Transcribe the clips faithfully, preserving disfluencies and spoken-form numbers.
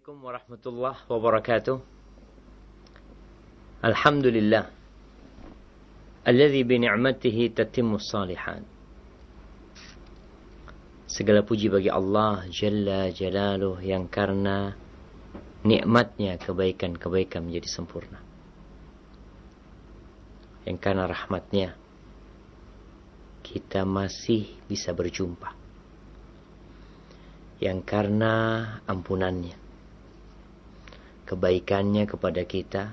Assalamualaikum warahmatullahi wabarakatuh. Alhamdulillah alladzi bi ni'matihi tatimmus shalihat. Segala puji bagi Allah Jalla Jalaluh yang karena nikmatnya kebaikan-kebaikan menjadi sempurna. Yang karena rahmatnya kita masih bisa berjumpa. Yang karena ampunannya, kebaikannya kepada kita,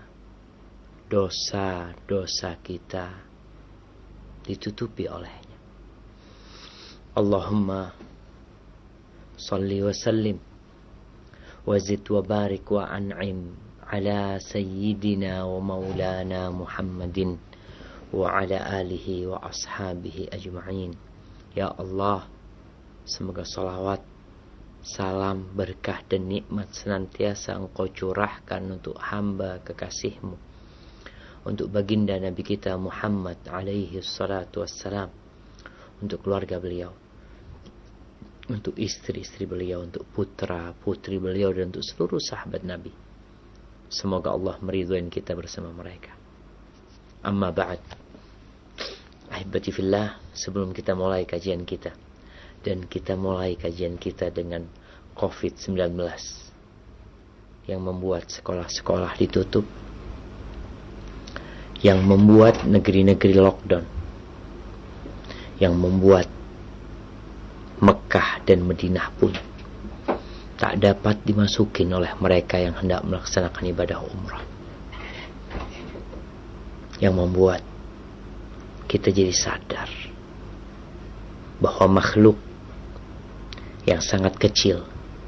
dosa-dosa kita ditutupi olehnya. Allahumma salli wa sallim wa zid wa barik wa an'im ala sayyidina wa maulana Muhammadin wa ala alihi wa ashabihi ajma'in. Ya Allah, semoga salawat, salam, berkah dan nikmat senantiasa Engkau curahkan untuk hamba kekasih-Mu, untuk baginda Nabi kita Muhammad alaihi salatu wassalam, untuk keluarga beliau, untuk istri-istri beliau, untuk putra-putri beliau, dan untuk seluruh sahabat Nabi. Semoga Allah meridhoin kita bersama mereka. Amma ba'd. Ahibati fillah, sebelum kita mulai kajian kita, dan kita mulai kajian kita dengan covid sembilan belas yang membuat sekolah-sekolah ditutup, yang membuat negeri-negeri lockdown, yang membuat Mekah dan Madinah pun tak dapat dimasukin oleh mereka yang hendak melaksanakan ibadah umrah, yang membuat kita jadi sadar bahwa makhluk yang sangat kecil,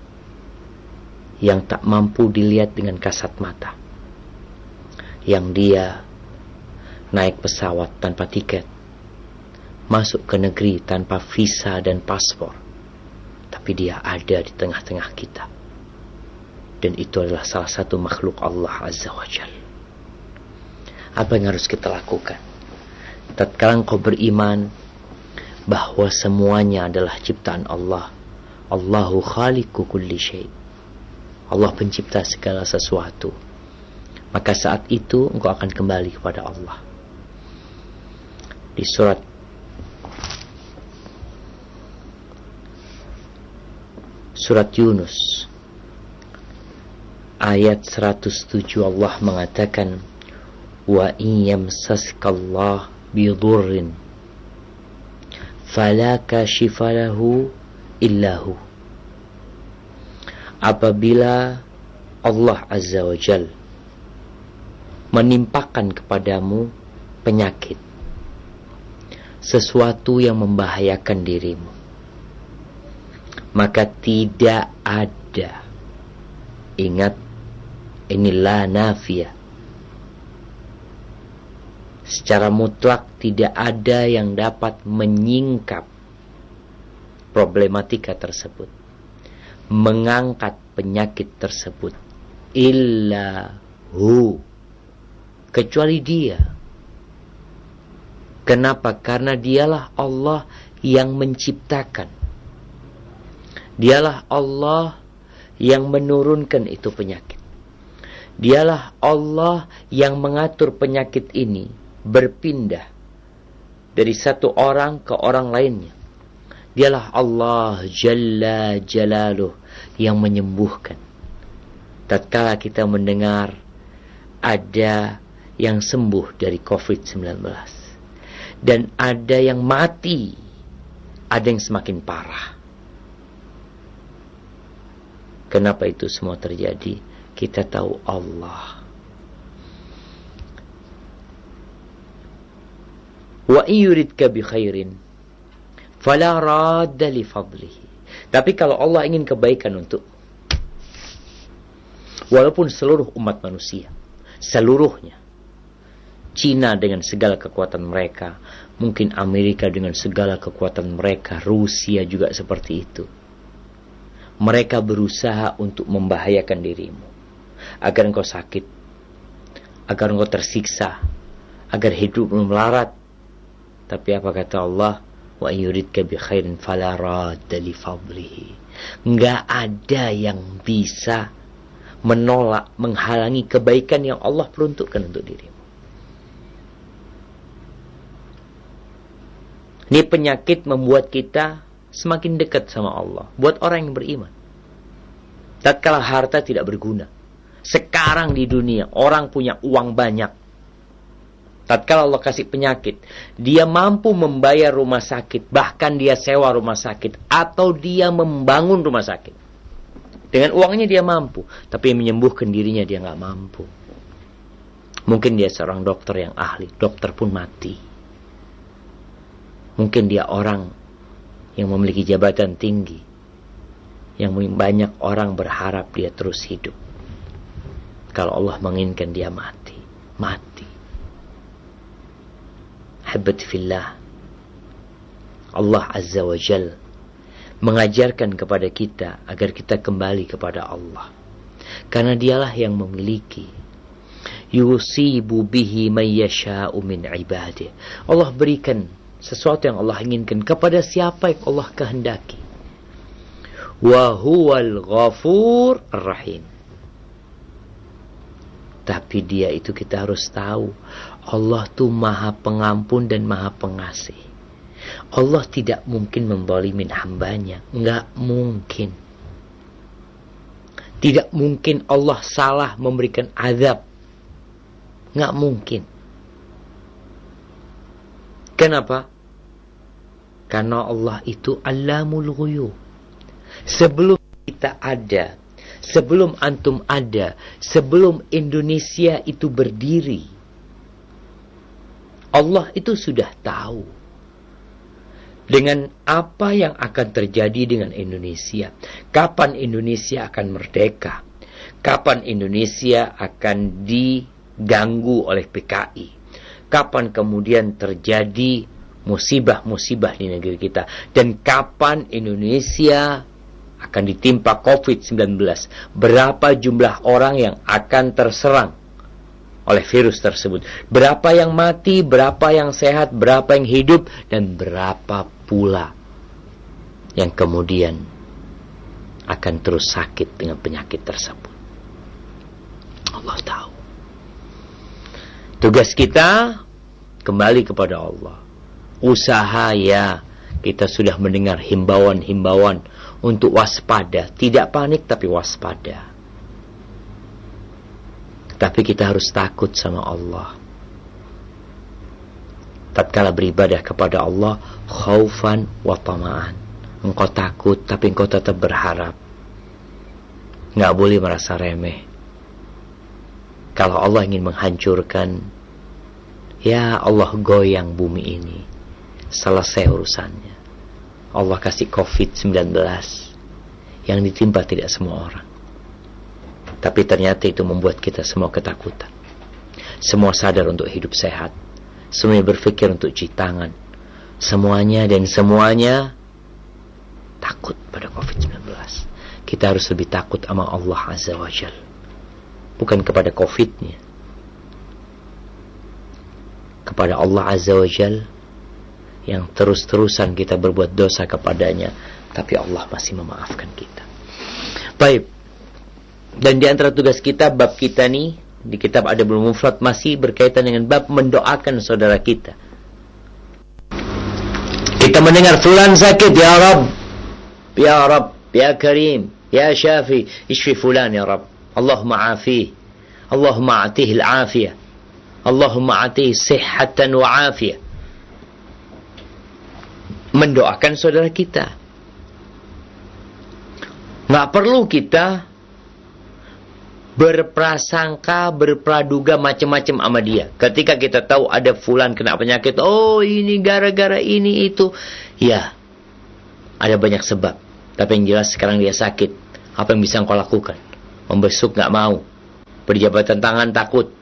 yang tak mampu dilihat dengan kasat mata, yang dia naik pesawat tanpa tiket, masuk ke negeri tanpa visa dan paspor, tapi dia ada di tengah-tengah kita. Dan itu adalah salah satu makhluk Allah Azza wa Jalla. Apa yang harus kita lakukan? Tatkala engkau beriman bahwa semuanya adalah ciptaan Allah, Allahu khaliqu kulli syai', Allah pencipta segala sesuatu, maka saat itu engkau akan kembali kepada Allah. Di surat Surat Yunus ayat seratus tujuh Allah mengatakan, wa in yamsaskallah bidurrin fala kashifa lahu illahu. Apabila Allah Azza wa Jal menimpakan kepadamu penyakit, sesuatu yang membahayakan dirimu, maka tidak ada, ingat, inilah nafiyah, secara mutlak tidak ada yang dapat menyingkap problematika tersebut, mengangkat penyakit tersebut, illa hu, kecuali dia. Kenapa? Karena dialah Allah yang menciptakan, dialah Allah yang menurunkan itu penyakit, dialah Allah yang mengatur penyakit ini berpindah dari satu orang ke orang lainnya. Dialah Allah Jalla Jalaluh yang menyembuhkan. Tatkala kita mendengar ada yang sembuh dari covid sembilan belas dan ada yang mati, ada yang semakin parah. Kenapa itu semua terjadi? Kita tahu Allah. Wa yuridka bi khairin fala radda li fadlihi. Tapi kalau Allah ingin kebaikan untuk, walaupun seluruh umat manusia, seluruhnya, Cina dengan segala kekuatan mereka, mungkin Amerika dengan segala kekuatan mereka, Rusia juga seperti itu, mereka berusaha untuk membahayakan dirimu, agar engkau sakit, agar engkau tersiksa, agar hidupmu melarat. Tapi apa kata Allah? Wa yuridka bi khairin fala radda li fadlihi. Enggak ada yang bisa menolak, menghalangi kebaikan yang Allah peruntukkan untuk dirimu. Ini penyakit membuat kita semakin dekat sama Allah. Buat orang yang beriman, tatkala harta tidak berguna. Sekarang di dunia orang punya uang banyak, tatkala Allah kasih penyakit, dia mampu membayar rumah sakit, bahkan dia sewa rumah sakit, atau dia membangun rumah sakit. Dengan uangnya dia mampu, tapi menyembuhkan dirinya dia gak mampu. Mungkin dia seorang dokter yang ahli, dokter pun mati. Mungkin dia orang yang memiliki jabatan tinggi, yang banyak orang berharap dia terus hidup. Kalau Allah menginginkan dia mati, mati. Habbat fillah, Allah Azza wa Jal mengajarkan kepada kita agar kita kembali kepada Allah, karena dialah yang memiliki. Yusibu bihi may yasha'u min ibadih. Allah berikan sesuatu yang Allah inginkan kepada siapa yang Allah kehendaki. Wa huwal ghafur rahim. Tapi dia itu kita harus tahu, Allah tuh maha pengampun dan maha pengasih. Allah tidak mungkin menzalimin hambanya. Enggak mungkin. Tidak mungkin Allah salah memberikan azab. Enggak mungkin. Kenapa? Karena Allah itu Allamul Ghuyub. Sebelum kita ada, sebelum antum ada, sebelum Indonesia itu berdiri, Allah itu sudah tahu dengan apa yang akan terjadi dengan Indonesia. Kapan Indonesia akan merdeka? Kapan Indonesia akan diganggu oleh P K I? Kapan kemudian terjadi musibah-musibah di negeri kita? Dan kapan Indonesia akan ditimpa covid sembilan belas? Berapa jumlah orang yang akan terserang oleh virus tersebut? Berapa yang mati, berapa yang sehat, berapa yang hidup, dan berapa pula yang kemudian akan terus sakit dengan penyakit tersebut? Allah tahu. Tugas kita kembali kepada Allah. Usaha ya, kita sudah mendengar himbauan-himbauan untuk waspada. Tidak panik tapi waspada. Tapi kita harus takut sama Allah. Tatkala beribadah kepada Allah, khaufan wa tama'an. Engkau takut tapi engkau tetap berharap. Nggak boleh merasa remeh. Kalau Allah ingin menghancurkan, ya Allah goyang bumi ini, selesai urusannya. Allah kasih covid sembilan belas yang ditimpa tidak semua orang. Tapi ternyata itu membuat kita semua ketakutan. Semua sadar untuk hidup sehat. Semuanya berpikir untuk cuci tangan. Semuanya dan semuanya takut pada covid sembilan belas. Kita harus lebih takut sama Allah Azza wa Jalla, bukan kepada Covidnya. Kepada Allah Azza wa Jal yang terus-terusan kita berbuat dosa kepadanya, tapi Allah masih memaafkan kita. Baik. Dan di antara tugas kita, bab kita nih di kitab Adabul Mufrad masih berkaitan dengan bab mendoakan saudara kita. Kita mendengar fulan sakit, ya Rabb, ya Rabb, ya Karim, ya Syafi, ishfi fulan ya Rabb. Allahumma afih, Allahumma atih al-afiyah, Allahumma atih sihhatan wa afiyah. Mendoakan saudara kita. Nggak perlu kita berprasangka, berpraduga macam-macam sama dia. Ketika kita tahu ada fulan kena penyakit, oh ini gara-gara ini itu, ya ada banyak sebab. Tapi yang jelas sekarang dia sakit. Apa yang bisa engkau lakukan? Membesuk nggak mau, berjabatan tangan takut.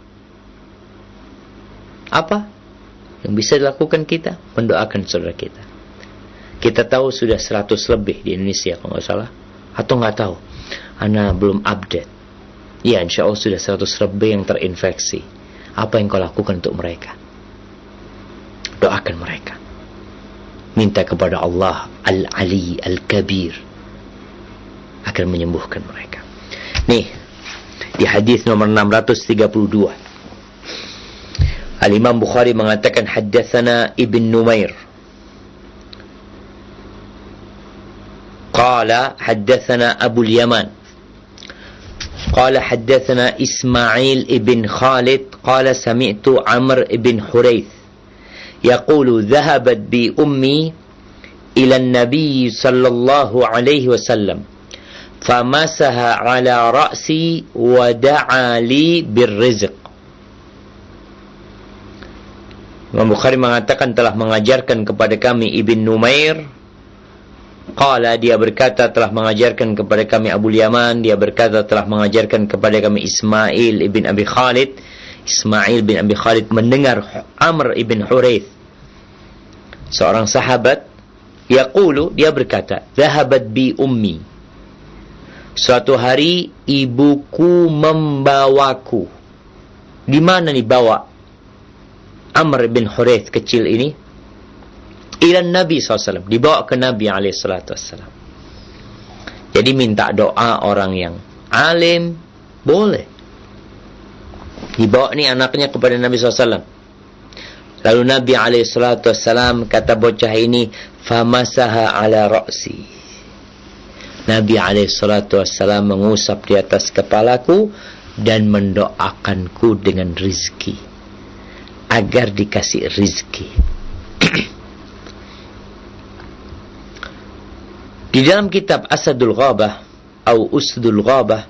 Apa yang bisa dilakukan kita? Mendoakan saudara kita. Kita tahu sudah seratus lebih di Indonesia kalau nggak salah, atau nggak tahu, Ana belum update. Ya, insya Allah sudah seratus lebih yang terinfeksi. Apa yang kau lakukan untuk mereka? Doakan mereka. Minta kepada Allah Al-Ali Al-Kabir agar menyembuhkan mereka. Nih, di hadis nomor enam ratus tiga puluh dua. Al-Imam Bukhari mengatakan haddatsana Ibn Numair qala haddatsana Abu al-Yaman qala haddatsana Ismail ibn Khalid qala sami'tu Amr ibn Hurayth yaqulu dhahabat bi ummi ila an-nabi sallallahu alaihi wasallam famasaha ala ra'si wa da'a li birrizq. Imam Bukhari mengatakan telah mengajarkan kepada kami Ibn Numair. Qala, dia berkata telah mengajarkan kepada kami Abu Yaman. Dia berkata telah mengajarkan kepada kami Ismail ibn Abi Khalid. Ismail bin Abi Khalid mendengar Amr ibn Hurayth, seorang sahabat, yaqulu, dia berkata, "Dhahabat bi ummi." Suatu hari ibuku membawaku. Di mana nih bawa Amr bin Hurayth kecil ini? Ila Nabi sallallahu alaihi wasallam, dibawa ke Nabi alaihi salatu wasallam. Jadi minta doa orang yang alim boleh. Dibawa nih anaknya kepada Nabi sallallahu alaihi wasallam. Lalu Nabi alaihi salatu wasallam kata bocah ini, "Famasaha ala ra'si." Nabi alaihi salatu wasallam mengusap di atas kepalaku dan mendoakanku dengan rizki, agar dikasih rizki. Di dalam kitab Asadul Ghabah atau Usdul Ghabah,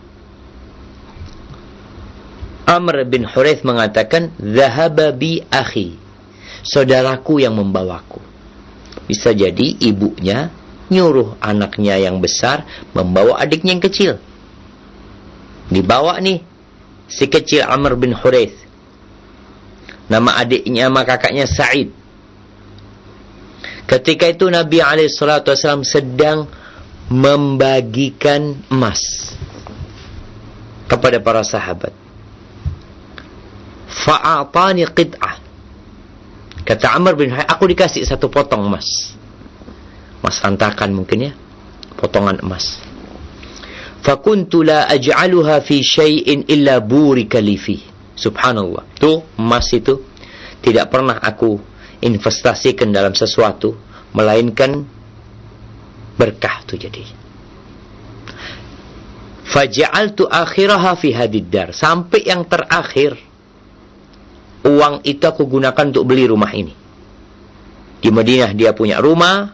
Amr bin Hurayth mengatakan, "Dhahaba bi akhi." Saudaraku yang membawaku. Bisa jadi ibunya nyuruh anaknya yang besar membawa adiknya yang kecil. Dibawa nih si kecil Amr bin Hurayth. Nama adiknya, nama kakaknya Sa'id. Ketika itu Nabi alaihi salatu wasallam sedang membagikan emas kepada para sahabat. Fa'atani qit'ah. Kata Amr bin Hurayth, aku dikasih satu potong emas. Emas hantakan mungkin ya, potongan emas. Fakuntu la aj'aluha fi syai'in illa burika li fi. Subhanallah. Tuh emas itu tidak pernah aku investasikan dalam sesuatu melainkan berkah tuh jadi. Faja'altu akhiraha fi hadid dar. Sampai yang terakhir uang itu aku gunakan untuk beli rumah ini. Di Madinah dia punya rumah,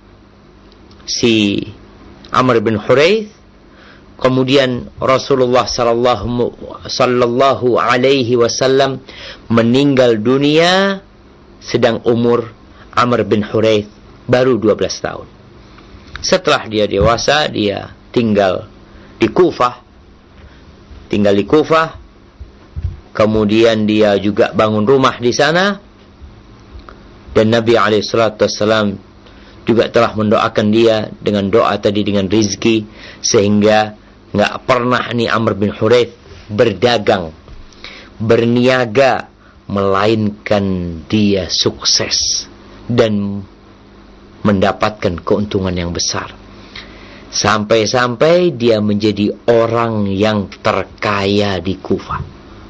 si Amr bin Hurayth. Kemudian Rasulullah sallallahu, sallallahu alaihi wasallam meninggal dunia sedang umur Amr bin Hurayth baru dua belas tahun. Setelah dia dewasa, dia tinggal di Kufah. Tinggal di Kufah. Kemudian dia juga bangun rumah di sana. Dan Nabi alaihi salatu wasallam juga telah mendoakan dia dengan doa tadi, dengan rizki, sehingga nggak pernah nih Amr bin Hurayth berdagang, berniaga, melainkan dia sukses dan mendapatkan keuntungan yang besar. Sampai-sampai dia menjadi orang yang terkaya di Kufah.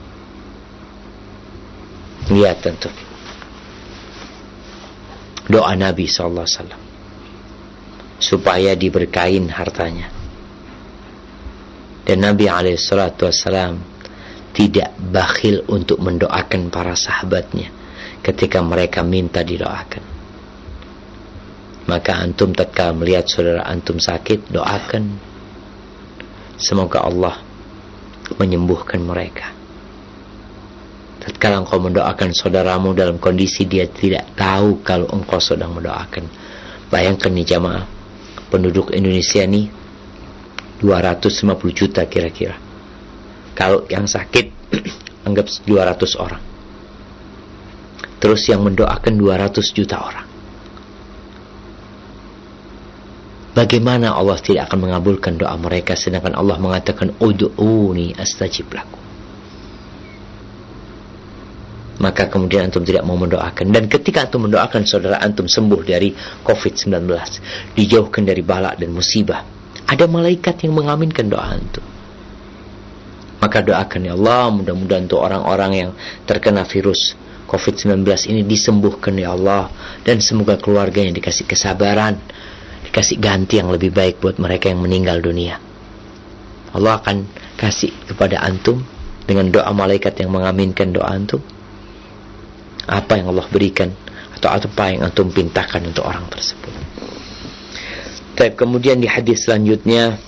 Lihat tentu doa Nabi sallallahu alaihi wasallam supaya diberkahin hartanya. Dan Nabi alaihi salatu wasallam tidak bakhil untuk mendoakan para sahabatnya ketika mereka minta didoakan. Maka antum tatkala melihat saudara antum sakit, doakan semoga Allah menyembuhkan mereka. Tatkala engkau mendoakan saudaramu dalam kondisi dia tidak tahu kalau engkau sedang mendoakan. Bayangkan nih jamaah, penduduk Indonesia nih dua ratus lima puluh juta kira-kira. Kalau yang sakit anggap dua ratus orang. Terus yang mendoakan dua ratus juta orang. Bagaimana Allah tidak akan mengabulkan doa mereka, sedangkan Allah mengatakan ud'uni astajib lakum. Maka kemudian antum tidak mau mendoakan. Dan ketika antum mendoakan saudara antum sembuh dari covid sembilan belas, dijauhkan dari bala dan musibah, ada malaikat yang mengaminkan doa antum. Maka doakan, ya Allah, mudah-mudahan untuk orang-orang yang terkena virus covid sembilan belas ini disembuhkan, ya Allah. Dan semoga keluarganya dikasih kesabaran, dikasih ganti yang lebih baik buat mereka yang meninggal dunia. Allah akan kasih kepada antum dengan doa malaikat yang mengaminkan doa antum apa yang Allah berikan atau apa yang antum pintakan untuk orang tersebut. Baik, kemudian di hadis selanjutnya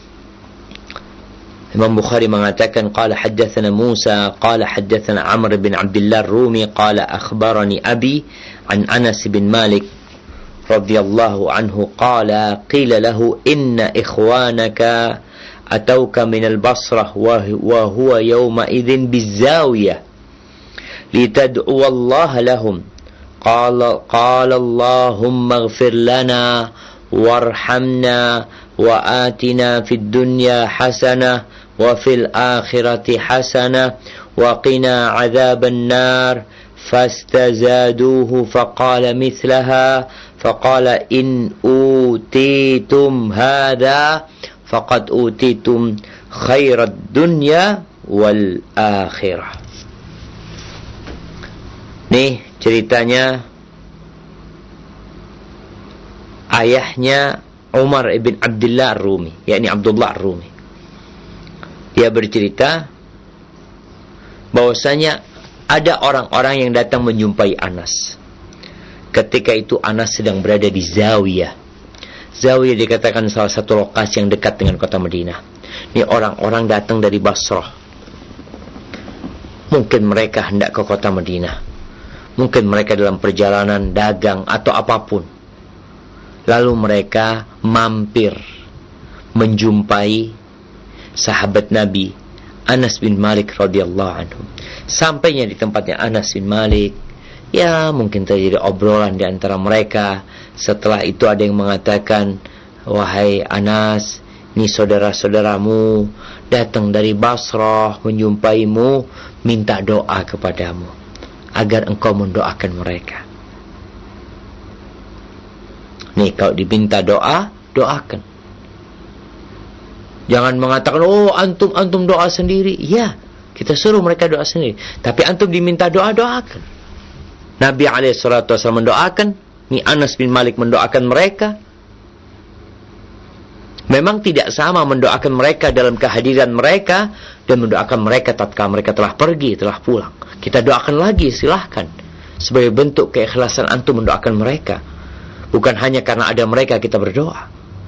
Imam Bukhari mengatakan qala haddatsana Musa qala haddatsana Amr bin Abdullah Ar-Rumi qala akhbarani abi an Anas bin Malik radhiyallahu anhu qala qila lahu inna ikhwanaka atauka min al-Basrah wa huwa yawma idzin bizawiyah litad'u Allah lahum qala qala Allahumma ighfir lana warhamna wa atina fid dunya hasanah wa fil akhirati hasanah wa qina adzaban nar fastazaduhu faqala mithlaha faqala in utitum hadha faqad utitum khairad dunya wal akhirah. Nih ceritanya ayahnya Umar ibn Abdullah Ar-Rumi, yakni Abdullah Ar-Rumi. Dia bercerita bahwasanya ada orang-orang yang datang menjumpai Anas. Ketika itu Anas sedang berada di Zawiyah. Zawiyah dikatakan salah satu lokasi yang dekat dengan kota Madinah. Ini orang-orang datang dari Basrah. Mungkin mereka hendak ke kota Madinah. Mungkin mereka dalam perjalanan dagang atau apapun. Lalu mereka mampir menjumpai sahabat Nabi Anas bin Malik radhiyallahu anhu. Sampainya di tempatnya Anas bin Malik, ya mungkin terjadi obrolan di antara mereka. Setelah itu ada yang mengatakan, wahai Anas, ini saudara-saudaramu datang dari Basrah menjumpaimu, minta doa kepadamu agar engkau mendoakan mereka. Nih, kalau diminta doa, doakan. Jangan mengatakan, oh antum antum doa sendiri. Ya, kita suruh mereka doa sendiri. Tapi antum diminta doa, doakan. Nabi alaihi salatu wasallam mendoakan. Ini Anas bin Malik mendoakan mereka. Memang tidak sama mendoakan mereka dalam kehadiran mereka dan mendoakan mereka tatkala mereka telah pergi, telah pulang. Kita doakan lagi, silahkan. Sebagai bentuk keikhlasan antum mendoakan mereka. Bukan hanya karena ada mereka kita berdoa.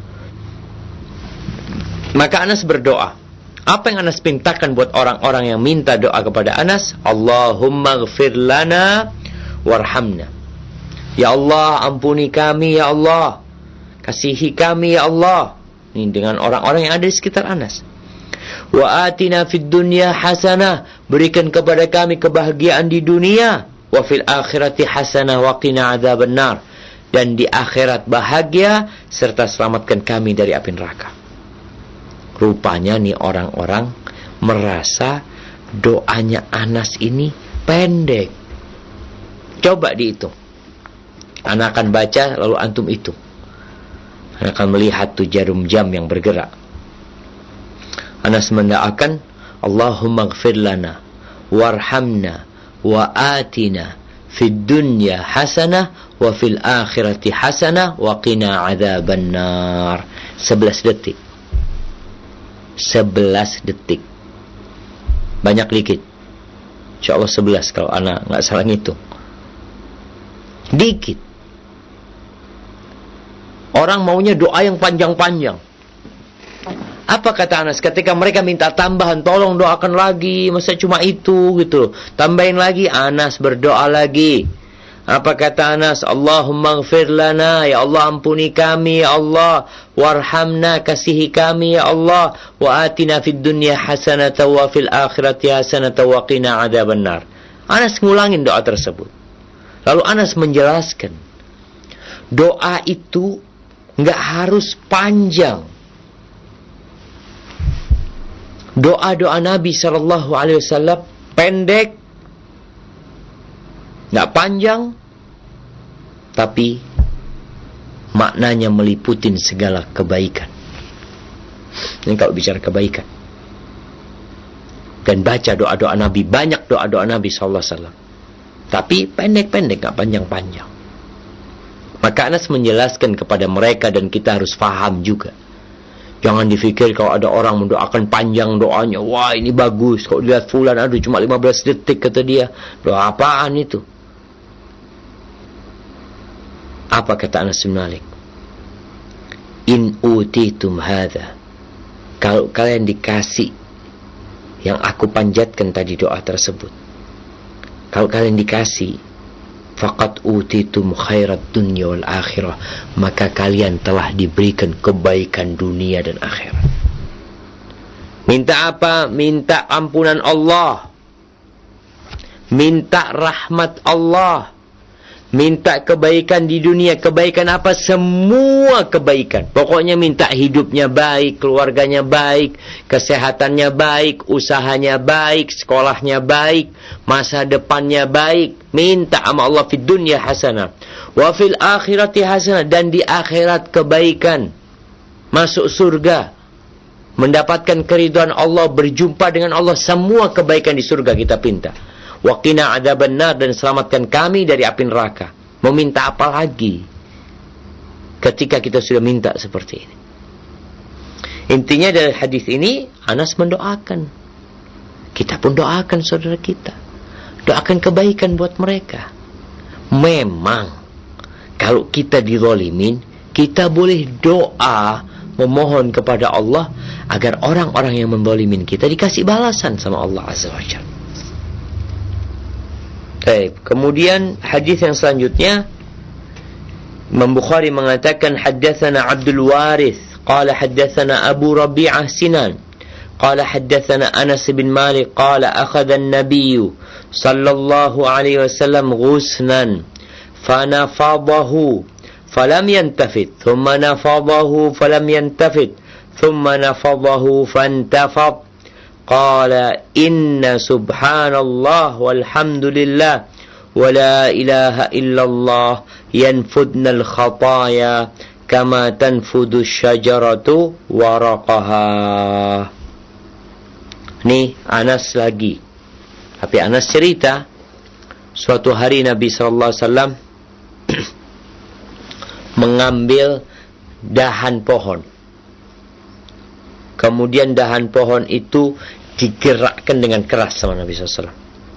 Maka Anas berdoa. Apa yang Anas pintakan buat orang-orang yang minta doa kepada Anas? Allahumma ighfir lana warhamna. Ya Allah, ampuni kami, ya Allah. Kasihi kami, ya Allah. Ini dengan orang-orang yang ada di sekitar Anas. Wa atina fid dunya hasanah. Berikan kepada kami kebahagiaan di dunia. Wa fil akhirati hasanah wa qina adzaban nar. Dan di akhirat bahagia serta selamatkan kami dari api neraka. Rupanya nih orang-orang merasa doanya Anas ini pendek. Coba dihitung. Anak akan baca lalu antum hitung. Anak akan melihat tuh jarum jam yang bergerak. Anas mendoakan, Allahumma ighfir lana warhamna wa atina fid dunya hasanah wa fil akhirati hasanah wa qina adzaban nar. sebelas detik. sebelas detik. Banyak dikit. Insyaallah sebelas kalau anak enggak salah ngitung. Dikit. Orang maunya doa yang panjang-panjang. Apa kata Anas? Ketika mereka minta tambahan, tolong doakan lagi. Masa cuma itu gitu. Tambahin lagi. Anas berdoa lagi. Apa kata Anas? Allahumma ighfir lana. Ya Allah, ampuni kami. Ya Allah. Warhamna. Kasihi kami. Ya Allah. Wa atina fid dunya hasanata wa fil akhirati hasanata wa qina adzaban nar. Anas ngulangin doa tersebut. Lalu Anas menjelaskan. Doa itu enggak harus panjang. Doa-doa Nabi sallallahu alaihi wasallam pendek, enggak panjang, tapi maknanya meliputin segala kebaikan. Ini kalau bicara kebaikan. dan baca doa-doa Nabi, banyak doa-doa Nabi sallallahu alaihi wasallam. Tapi pendek-pendek, enggak panjang-panjang. Maka Anas menjelaskan kepada mereka, dan kita harus faham juga. Jangan dipikir kalau ada orang mendoakan panjang doanya, wah ini bagus. Kalau dilihat fulan, aduh cuma lima belas detik kata dia. Doa apaan itu? Apa kata Anas bin Malik? In utitum hadha, kalau kalian dikasih yang aku panjatkan tadi doa tersebut, kalau kalian dikasih, faqad utitum khairat dunya wal akhirah, maka kalian telah diberikan kebaikan dunia dan akhirat. Minta apa? Minta ampunan Allah, minta rahmat Allah, minta kebaikan di dunia. Kebaikan apa? Semua kebaikan. Pokoknya minta hidupnya baik, keluarganya baik, kesehatannya baik, usahanya baik, sekolahnya baik, masa depannya baik. Minta sama Allah fid dunya hasanah wa fil akhirati hasanah, dan di akhirat kebaikan, masuk surga, mendapatkan keridhaan Allah, berjumpa dengan Allah. Semua kebaikan di surga kita pinta. Wa qina adzabannar, dan selamatkan kami dari api neraka. Mau minta apa lagi ketika kita sudah minta seperti ini? Intinya dari hadis ini, Anas mendoakan. Kita pun doakan saudara kita. Doakan kebaikan buat mereka. Memang kalau kita dizalimin, kita boleh doa memohon kepada Allah agar orang-orang yang menzalimin kita dikasih balasan sama Allah Azza wa Jalla. Baik, kemudian hadis yang selanjutnya, Imam Bukhari mengatakan haddatsana Abdul Warith qala haddatsana Abu Rabi'ah Sinan qala haddatsana Anas bin Malik qala akhadha an-nabiy sallallahu alaihi wasallam ghusnan fanafadahu falam yantafid thumma nafadahu falam yantafid thumma nafadahu fantafad. Qala inna subhanallah walhamdulillah wa la ilaha illallah yanfudnal khataya kama tanfudu syajaratu waraqaha. Nih Anas lagi. Tapi Anas cerita, suatu hari Nabi sallallahu alaihi wasallam mengambil dahan pohon. Kemudian dahan pohon itu digerakkan dengan keras sama Nabi sallallahu alaihi wasallam.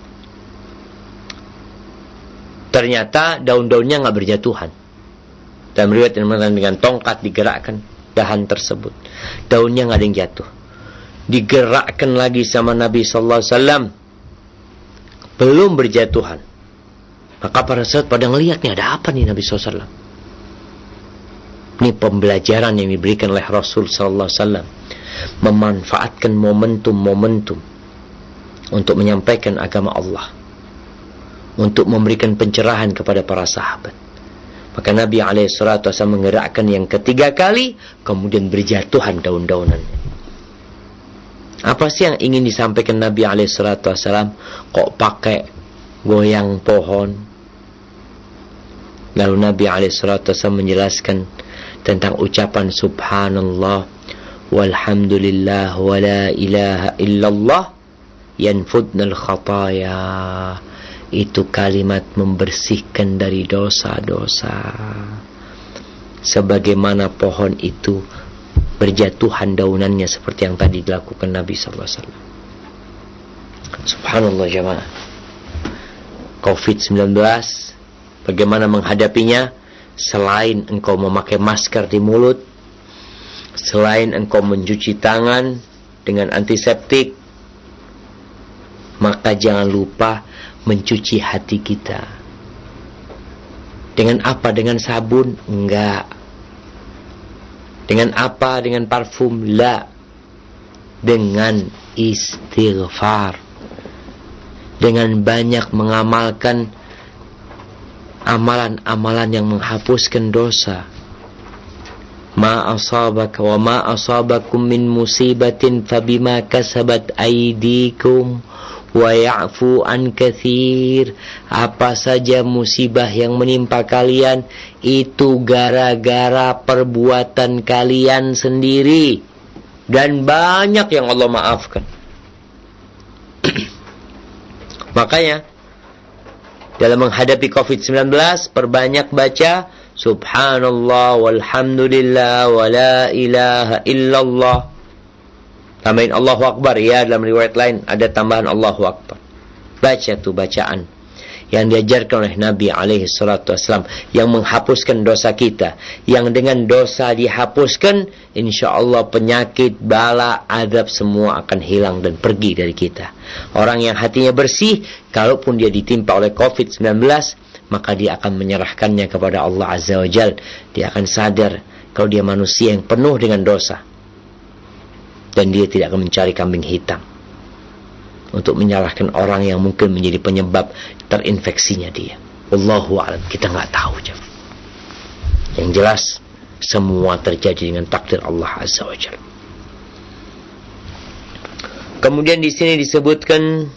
Ternyata daun-daunnya nggak berjatuhan. Dalam riwayat yang mengatakan dengan tongkat digerakkan dahan tersebut, daunnya nggak ada yang jatuh. Digerakkan lagi sama Nabi sallallahu alaihi wasallam, belum berjatuhan. Maka para sahabat pada ngelihat, nih ada apa nih Nabi sallallahu alaihi wasallam? Ini pembelajaran yang diberikan oleh Rasul sallallahu alaihi wasallam, memanfaatkan momentum-momentum untuk menyampaikan agama Allah, untuk memberikan pencerahan kepada para sahabat. Maka Nabi alaihi salatu wasallam menggerakkan yang ketiga kali, kemudian berjatuhan daun-daunannya. Apa sih yang ingin disampaikan Nabi alaihi salatu wasallam? Kok pakai goyang pohon? Lalu Nabi alaihi salatu wasallam menjelaskan tentang ucapan subhanallah walhamdulillah wa la ilaha illallah yanfudnal khataya. Itu kalimat membersihkan dari dosa-dosa, sebagaimana pohon itu berjatuhan daunannya seperti yang tadi dilakukan Nabi sallallahu alaihi wasallam. Subhanallah jamaah. covid sembilan belas, bagaimana menghadapinya? Selain engkau memakai masker di mulut, selain engkau mencuci tangan dengan antiseptik, maka jangan lupa mencuci hati kita. Dengan apa? Dengan sabun? Enggak. Dengan apa? Dengan parfum? La. Dengan istighfar. Dengan banyak mengamalkan amalan-amalan yang menghapuskan dosa. Ma asabaka wa ma asabakum min musibatin fabima kasabat aydikum wa ya'fu an katsir. Apa saja musibah yang menimpa kalian itu gara-gara perbuatan kalian sendiri, dan banyak yang Allah maafkan. Makanya dalam menghadapi covid sembilan belas, perbanyak baca subhanallah walhamdulillah wa la ilaha illallah. Tambahin Allahu Akbar. Ya, dalam riwayat lain ada tambahan Allahu Akbar. Baca tuh bacaan yang diajarkan oleh Nabi alaihi salatu wassalam, yang menghapuskan dosa kita, yang dengan dosa dihapuskan, insyaallah penyakit, bala, azab semua akan hilang dan pergi dari kita. Orang yang hatinya bersih, kalaupun dia ditimpa oleh covid sembilan belas, maka dia akan menyerahkannya kepada Allah Azza wa Jal. Dia akan sadar kalau dia manusia yang penuh dengan dosa, dan dia tidak akan mencari kambing hitam untuk menyalahkan orang yang mungkin menjadi penyebab terinfeksinya dia. Wallahu a'lam. Kita nggak tahu, jemaah. Yang jelas semua terjadi dengan takdir Allah Azza wa Jalla. Kemudian di sini disebutkan,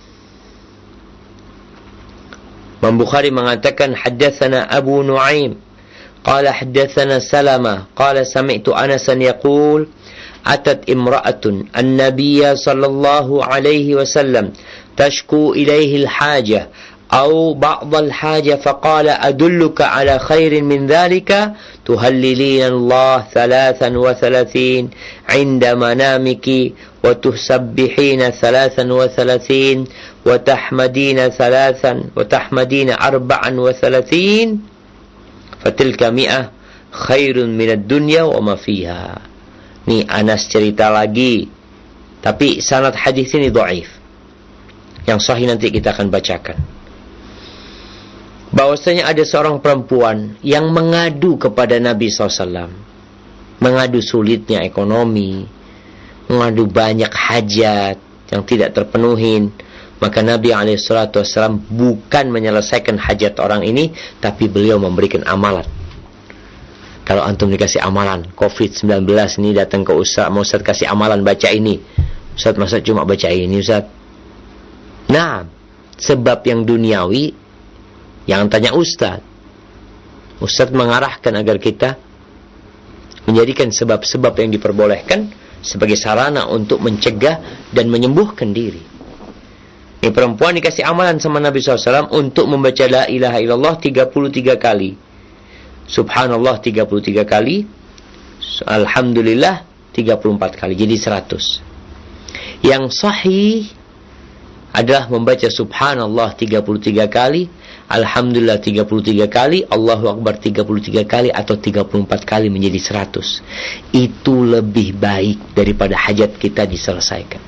Imam Bukhari mengatakan haddatsana Abu Nuaim qala haddatsana Salamah qala sami'tu Anasan yaqul atat imra'atun an-nabiyya sallallahu alaihi wasallam tashku ilaihi al-haja أو بعض الحاجة فقال أدلك على خير من ذلك تهللين الله ثلاثا وثلاثين عند منامك وتسبحين ثلاثا وثلاثين وتحمدين ثلاثا وتحمدين أربعا وثلاثين فتلك مئة خير من الدنيا وما فيها. Ini Anas cerita lagi, tapi sanad hadis ini dhaif. Yang sahih nanti kita akan bacakan. Bahwasanya ada seorang perempuan yang mengadu kepada Nabi shallallahu alaihi wasallam, mengadu sulitnya ekonomi, mengadu banyak hajat yang tidak terpenuhin. Maka Nabi alaihi wasallam bukan menyelesaikan hajat orang ini, tapi beliau memberikan amalan. Kalau antum dikasih amalan, covid sembilan belas ini datang ke Ustaz, mau Ustaz kasih amalan baca ini, Ustaz masa cuma baca ini Ustaz? Nah, sebab yang duniawi yang tanya Ustaz. Ustaz mengarahkan agar kita menjadikan sebab-sebab yang diperbolehkan sebagai sarana untuk mencegah dan menyembuhkan diri. Ini perempuan dikasih amalan sama Nabi shallallahu alaihi wasallam untuk membaca la ilaha illallah tiga puluh tiga kali. Subhanallah tiga puluh tiga kali. Alhamdulillah tiga puluh empat kali. Jadi seratus. Yang sahih adalah membaca subhanallah tiga puluh tiga kali, alhamdulillah tiga puluh tiga kali, Allahu Akbar tiga puluh tiga kali, atau tiga puluh empat kali menjadi seratus. Itu lebih baik daripada hajat kita diselesaikan.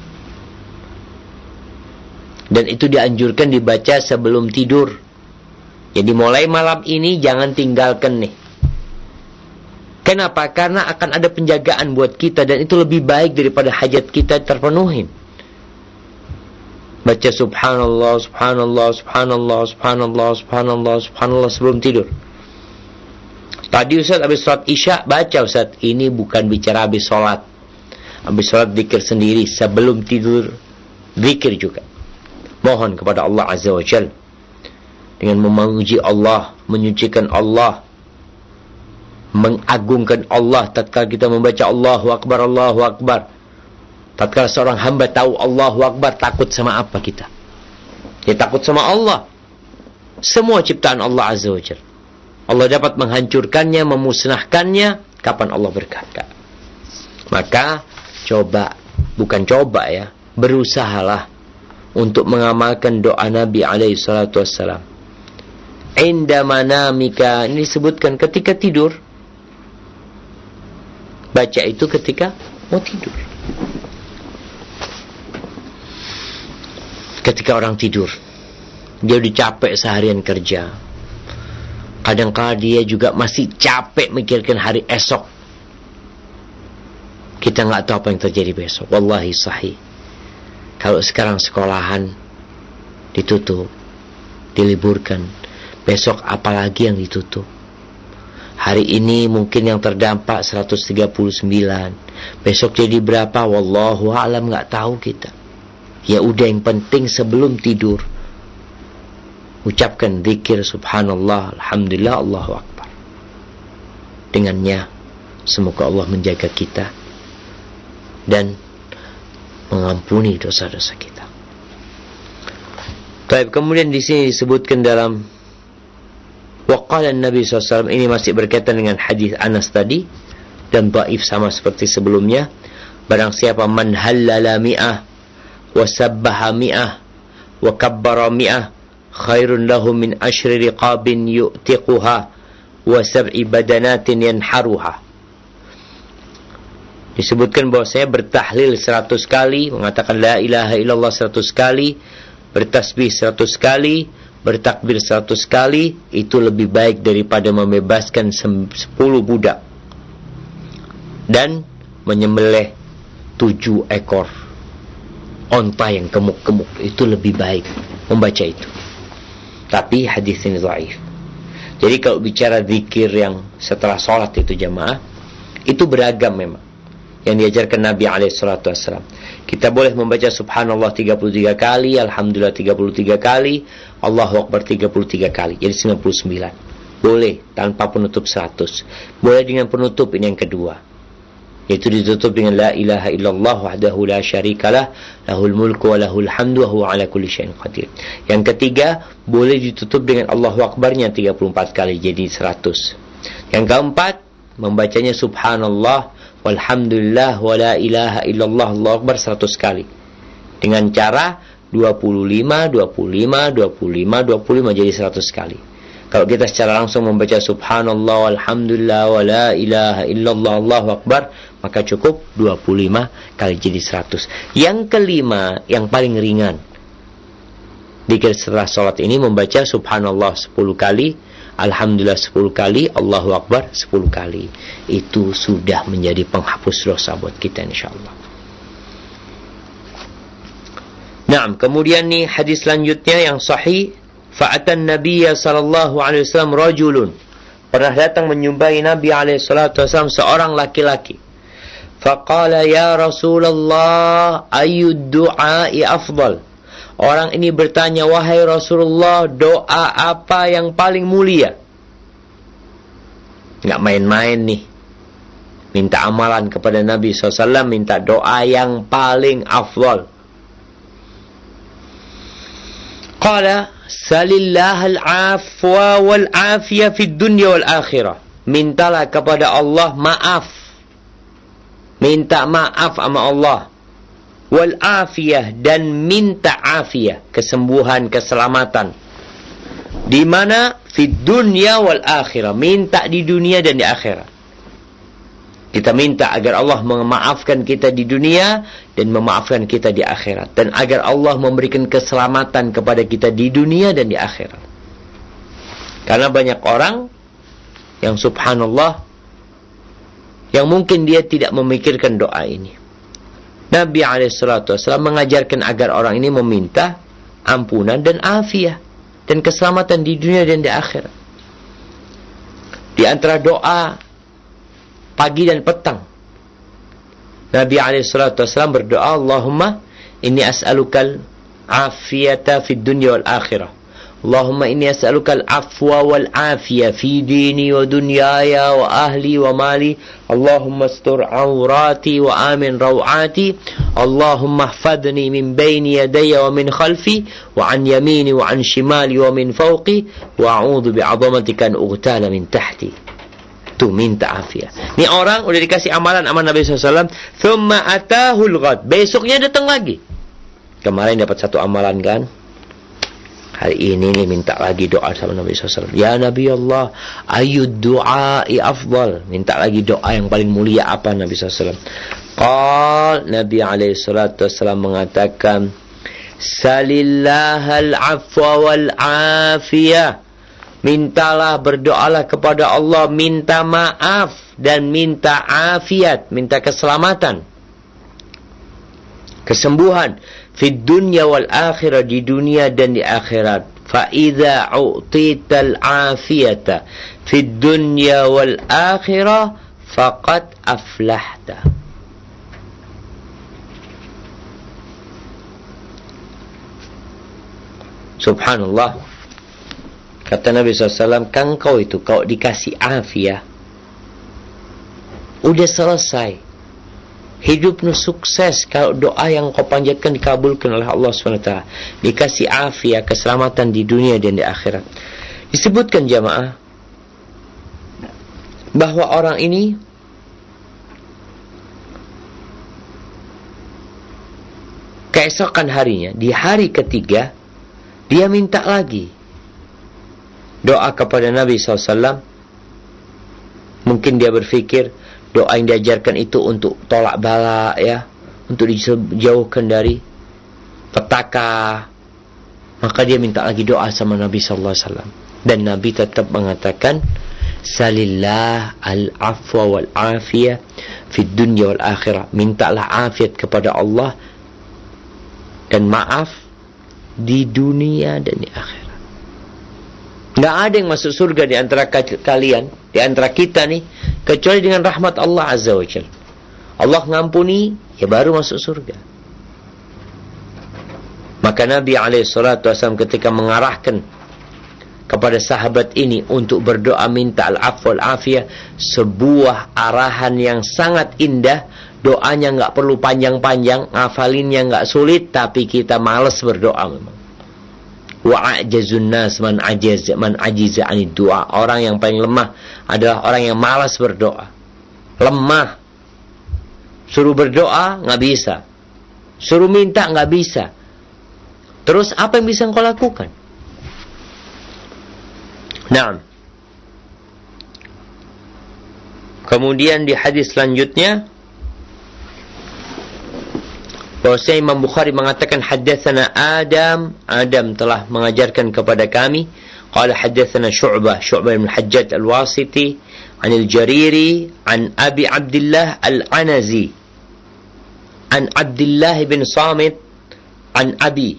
Dan itu dianjurkan dibaca sebelum tidur. Jadi mulai malam ini jangan tinggalkan nih. Kenapa? Karena akan ada penjagaan buat kita, dan itu lebih baik daripada hajat kita terpenuhi. Baca subhanallah, subhanallah, subhanallah, subhanallah, subhanallah, subhanallah sebelum tidur. Tadi Ustaz habis sholat isya baca Ustaz. Ini bukan bicara habis sholat. Habis sholat zikir sendiri. Sebelum tidur zikir juga. Mohon kepada Allah Azza wa Jalla dengan memuji Allah, menyucikan Allah, mengagungkan Allah tatkala kita membaca Allahu Akbar, Allahu Akbar. Tatkala seorang hamba tahu Allahu Akbar, takut sama apa kita? Dia takut sama Allah. Semua ciptaan Allah Azza wa Jalla, Allah dapat menghancurkannya, memusnahkannya kapan Allah berkata. Maka coba, bukan coba ya, berusahalah untuk mengamalkan doa Nabi alaihi salatu wassalam. Inda manamika, ini disebutkan ketika tidur. Baca itu ketika mau tidur. Ketika orang tidur, dia udah capek seharian kerja. Kadang-kadang dia juga masih capek mikirkan hari esok. Kita nggak tahu apa yang terjadi besok. Wallahi sahih. Kalau sekarang sekolahan ditutup, diliburkan, besok apalagi yang ditutup. Hari ini mungkin yang terdampak seratus tiga puluh sembilan. Besok jadi berapa? Wallahu a'lam, nggak tahu kita. Ya udah, yang penting sebelum tidur ucapkan zikir subhanallah, alhamdulillah, Allahu Akbar. Dengannya semoga Allah menjaga kita dan mengampuni dosa-dosa kita. Baik, kemudian di sini disebutkan dalam waqala Nabi sallallahu alaihi wasallam, ini masih berkaitan dengan hadis Anas tadi dan dhaif sama seperti sebelumnya. Barang siapa man halala mi'ah wa sabbaha mi'ah wa kabbara mi'ah khairun lahu min ashri riqabin yu'tiquha wa sab'i badanatin yanharuha. Disebutkan bahwa saya bertahlil seratus kali, mengatakan la ilaha illallah seratus kali, bertasbih seratus kali, bertakbir seratus kali, itu lebih baik daripada membebaskan sepuluh budak dan menyembelih tujuh ekor onta yang gemuk-gemuk. Itu lebih baik membaca itu. Tapi hadis ini dhaif. Jadi kalau bicara zikir yang setelah sholat itu jamaah, itu beragam memang yang diajarkan Nabi alaihi salatu wassalam. Kita boleh membaca subhanallah tiga puluh tiga kali, alhamdulillah tiga puluh tiga kali, Allahu akbar tiga puluh tiga kali, jadi sembilan puluh sembilan. Boleh tanpa penutup seratus. Boleh dengan penutup, ini yang kedua, yaitu ditutup dengan la ilaha illallah wahdahu la syarikalah lahul mulku wa lahul hamdu wa huwa ala kulli syai'in qadir. Yang ketiga, boleh ditutup dengan Allahu akbarnya tiga puluh empat kali, jadi seratus. Yang keempat, membacanya subhanallah walhamdulillah wa la ilaha illallah Allahu akbar seratus kali. Dengan cara dua puluh lima, dua puluh lima, dua puluh lima, dua puluh lima, jadi seratus kali. Kalau kita secara langsung membaca subhanallah walhamdulillah wa la ilaha illallah Allahu akbar, maka cukup dua puluh lima kali, jadi seratus. Yang kelima, yang paling ringan, dikir setelah sholat ini membaca subhanallah sepuluh kali, alhamdulillah sepuluh kali, Allahu akbar sepuluh kali. Itu sudah menjadi penghapus dosa buat kita insyaallah. Nah, kemudian nih hadis selanjutnya yang sahih, fa'atan nabiyya sallallahu alaihi wasallam rajulun, pernah datang menyumbangi Nabi alaihi salatu wasallam seorang laki-laki. Faqala ya Rasulullah ayyud du'a'i afdal. Orang ini bertanya, wahai Rasulullah, doa apa yang paling mulia? Enggak main-main nih. Minta amalan kepada Nabi sallallahu alaihi wasallam, minta doa yang paling afdal. Qala salillah al-afwa wal-afiyah fid dunya wal-akhirah. Mintalah kepada Allah maaf. Minta maaf sama Allah. Wal-afiyah, dan minta afiyah, kesembuhan, keselamatan. Di mana? Fid dunya wal-akhirah. Minta di dunia dan di akhirat. Kita minta agar Allah memaafkan kita di dunia dan memaafkan kita di akhirat. Dan agar Allah memberikan keselamatan kepada kita di dunia dan di akhirat. Karena banyak orang yang subhanallah, yang mungkin dia tidak memikirkan doa ini. Nabi alaihi salatu wasallam mengajarkan agar orang ini meminta ampunan dan afiah dan keselamatan di dunia dan di akhirat. Di antara doa pagi dan petang, Nabi alaihi salatu wasallam berdoa, Allahumma inni as'alukal afiyata fid dunya wal akhirah. Allahumma inni as'alukal afwa wal afiyah fi dini wa dunyaya wa ahli wa mali. Allahumma astur awrati wa amin rawati. Allahumma ihfadni min bayni yadayya wa min khalfi wa an yamini wa an shimali wa min fawqi wa a'udhu bi'azamatika an ughtala min tahti. Itu minta afiah. Ini orang udah dikasih amalan sama Nabi sallallahu alaihi wasallam. Thumma atahul ghad. Besoknya datang lagi. Kemarin dapat satu amalan kan? Hari ini nih minta lagi doa sama Nabi sallallahu alaihi wasallam. Ya Nabi Allah, ayyud du'a'i afdal. Minta lagi doa yang paling mulia apa Nabi sallallahu alaihi wasallam? Qal, Nabi alaihi salatu wasallam mengatakan, salillahal afwa wal afiyah. Mintalah, berdoalah kepada Allah, minta maaf dan minta afiat, minta keselamatan, kesembuhan fid dunya wal akhirah, di dunia dan di akhirat. Fa idza u'tital afiyata fid dunya wal akhirah faqad aflahta. Subhanallah. Kata Nabi sallallahu alaihi wasallam, kan kau itu, kau dikasih afiah, udah selesai. hidupmu sukses kalau doa yang kau panjatkan dikabulkan oleh Allah subhanahu wa taala. Dikasih afiat, keselamatan di dunia dan di akhirat. Disebutkan jamaah bahwa orang ini keesokan harinya, di hari ketiga, dia minta lagi doa kepada Nabi shallallahu alaihi wasallam. Mungkin dia berpikir doa yang diajarkan itu untuk tolak bala, ya, untuk dijauhkan dari petaka. Maka dia minta lagi doa sama Nabi shallallahu alaihi wasallam. Dan Nabi tetap mengatakan, salillah al-afwa wal-afiyah fid dunya wal akhirah. Mintalah afiat kepada Allah dan maaf di dunia dan di akhirat. Nggak ada yang masuk surga di antara kalian, di antara kita nih, kecuali dengan rahmat Allah Azza wa Jalla. Allah ngampuni, ya baru masuk surga. Maka Nabi alaihi salatu wasallam ketika mengarahkan kepada sahabat ini untuk berdoa minta al-afwa wal-afiyah, sebuah arahan yang sangat indah. Doanya nggak perlu panjang-panjang, ngafalinnya nggak sulit, tapi kita malas berdoa memang. Wa ajazun nas man ajaz man ajiza anid du'a. Orang yang paling lemah adalah orang yang malas berdoa. Lemah. Suruh berdoa nggak bisa. Suruh minta nggak bisa. Terus apa yang bisa engkau lakukan? Nah, kemudian di hadis selanjutnya, bahwasanya Imam Bukhari mengatakan haddatsana Adam, Adam telah mengajarkan kepada kami. Qala haddatsana Syu'bah, Syu'bah bin Hajjaj Al-Wasiti, an Al-Jariri, an Abi Abdullah Al-Anazi, an Abdullah bin Samit, an Abi,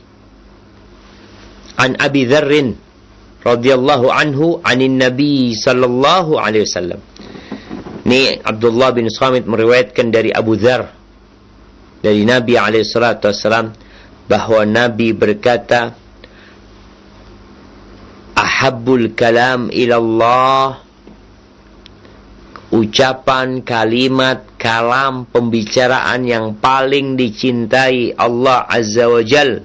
an Abi Dzarr radhiyallahu anhu, anin Nabi sallallahu alaihi wasallam. Ini Abdullah bin Samit meriwayatkan dari Abu Dzarr, dari Nabi alaihi salatu wasallam, bahwa Nabi berkata, ahabbul kalam ilallah, ucapan, kalimat, kalam, pembicaraan yang paling dicintai Allah Azza wa Jal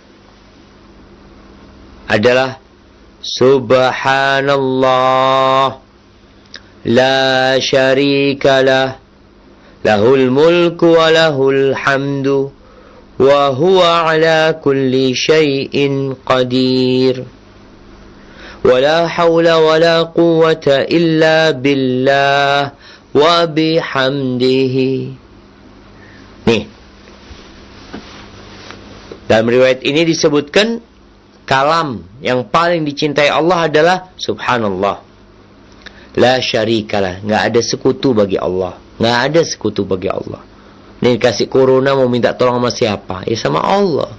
adalah Subhanallah la syarika lah, lahul mulku wa lahul hamdu wa huwa ala kulli syai'in qadir wa la hawla wa la quwwata illa billah wa bihamdihi. Nih, dalam riwayat ini disebutkan kalam yang paling dicintai Allah adalah Subhanallah. La syarikalah, nggak ada sekutu bagi Allah, nggak ada sekutu bagi Allah. Nih kasih corona mau minta tolong sama siapa? Ya sama Allah.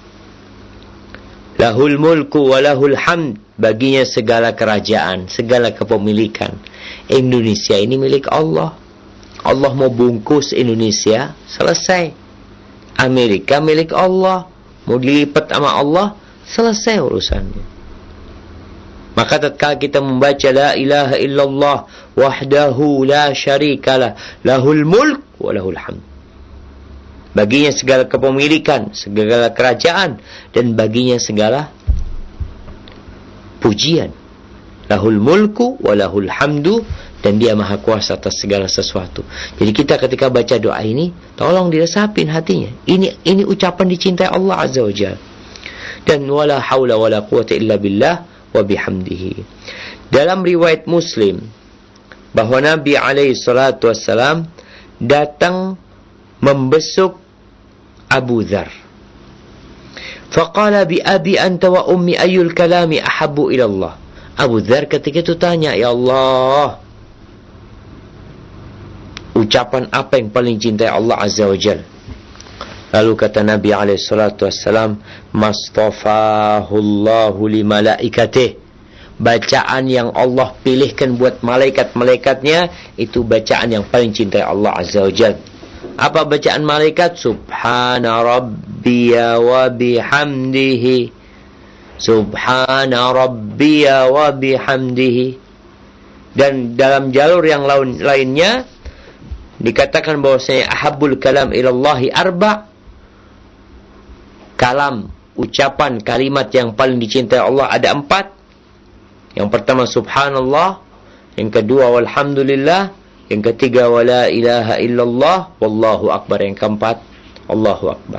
Lahul mulku wa lahul hamd, baginya segala kerajaan, segala kepemilikan. Indonesia ini milik Allah. Allah mau bungkus Indonesia, selesai. Amerika milik Allah, mau dilipat sama Allah, selesai urusannya. Maka tatkala kita membaca la ilaha illallah wahdahu la syarikalah, lahul mulk wa lahul hamd, baginya segala kepemilikan, segala kerajaan, dan baginya segala pujian. Lahul mulku wa lahul hamdu, dan dia maha kuasa atas segala sesuatu. Jadi kita ketika baca doa ini, tolong diresapin hatinya. Ini ini ucapan dicintai Allah Azza wa Jalla. Dan wala haula wala quwwata illa billah wa bihamdihi. Dalam riwayat Muslim bahwa Nabi alaihi salatu wassalam datang membesuk Abu Dzarr. Faqala bi abi anta wa ummi ayyul kalami ahabbu ila Allah. Abu Dzarr ketika itu tanya, ya Allah, ucapan apa yang paling cintai Allah Azza wa Jalla? Lalu kata Nabi alaihi salatu wassalam, mastafahullahu li malaikatih, bacaan yang Allah pilihkan buat malaikat-malaikatnya, itu bacaan yang paling cintai Allah Azza wa Jalla. Apa bacaan malaikat? Subhana rabbiya wa bihamdihi, Subhana rabbiya wa bihamdihi. Dan dalam jalur yang lain, lainnya dikatakan bahwasanya ahabbul kalam ilallahi arba, kalam, ucapan, kalimat yang paling dicintai Allah ada empat. Yang pertama subhanallah, yang kedua walhamdulillah, yang ketiga wala ilaha illallah, wallahu akbar, yang keempat Allahu akbar.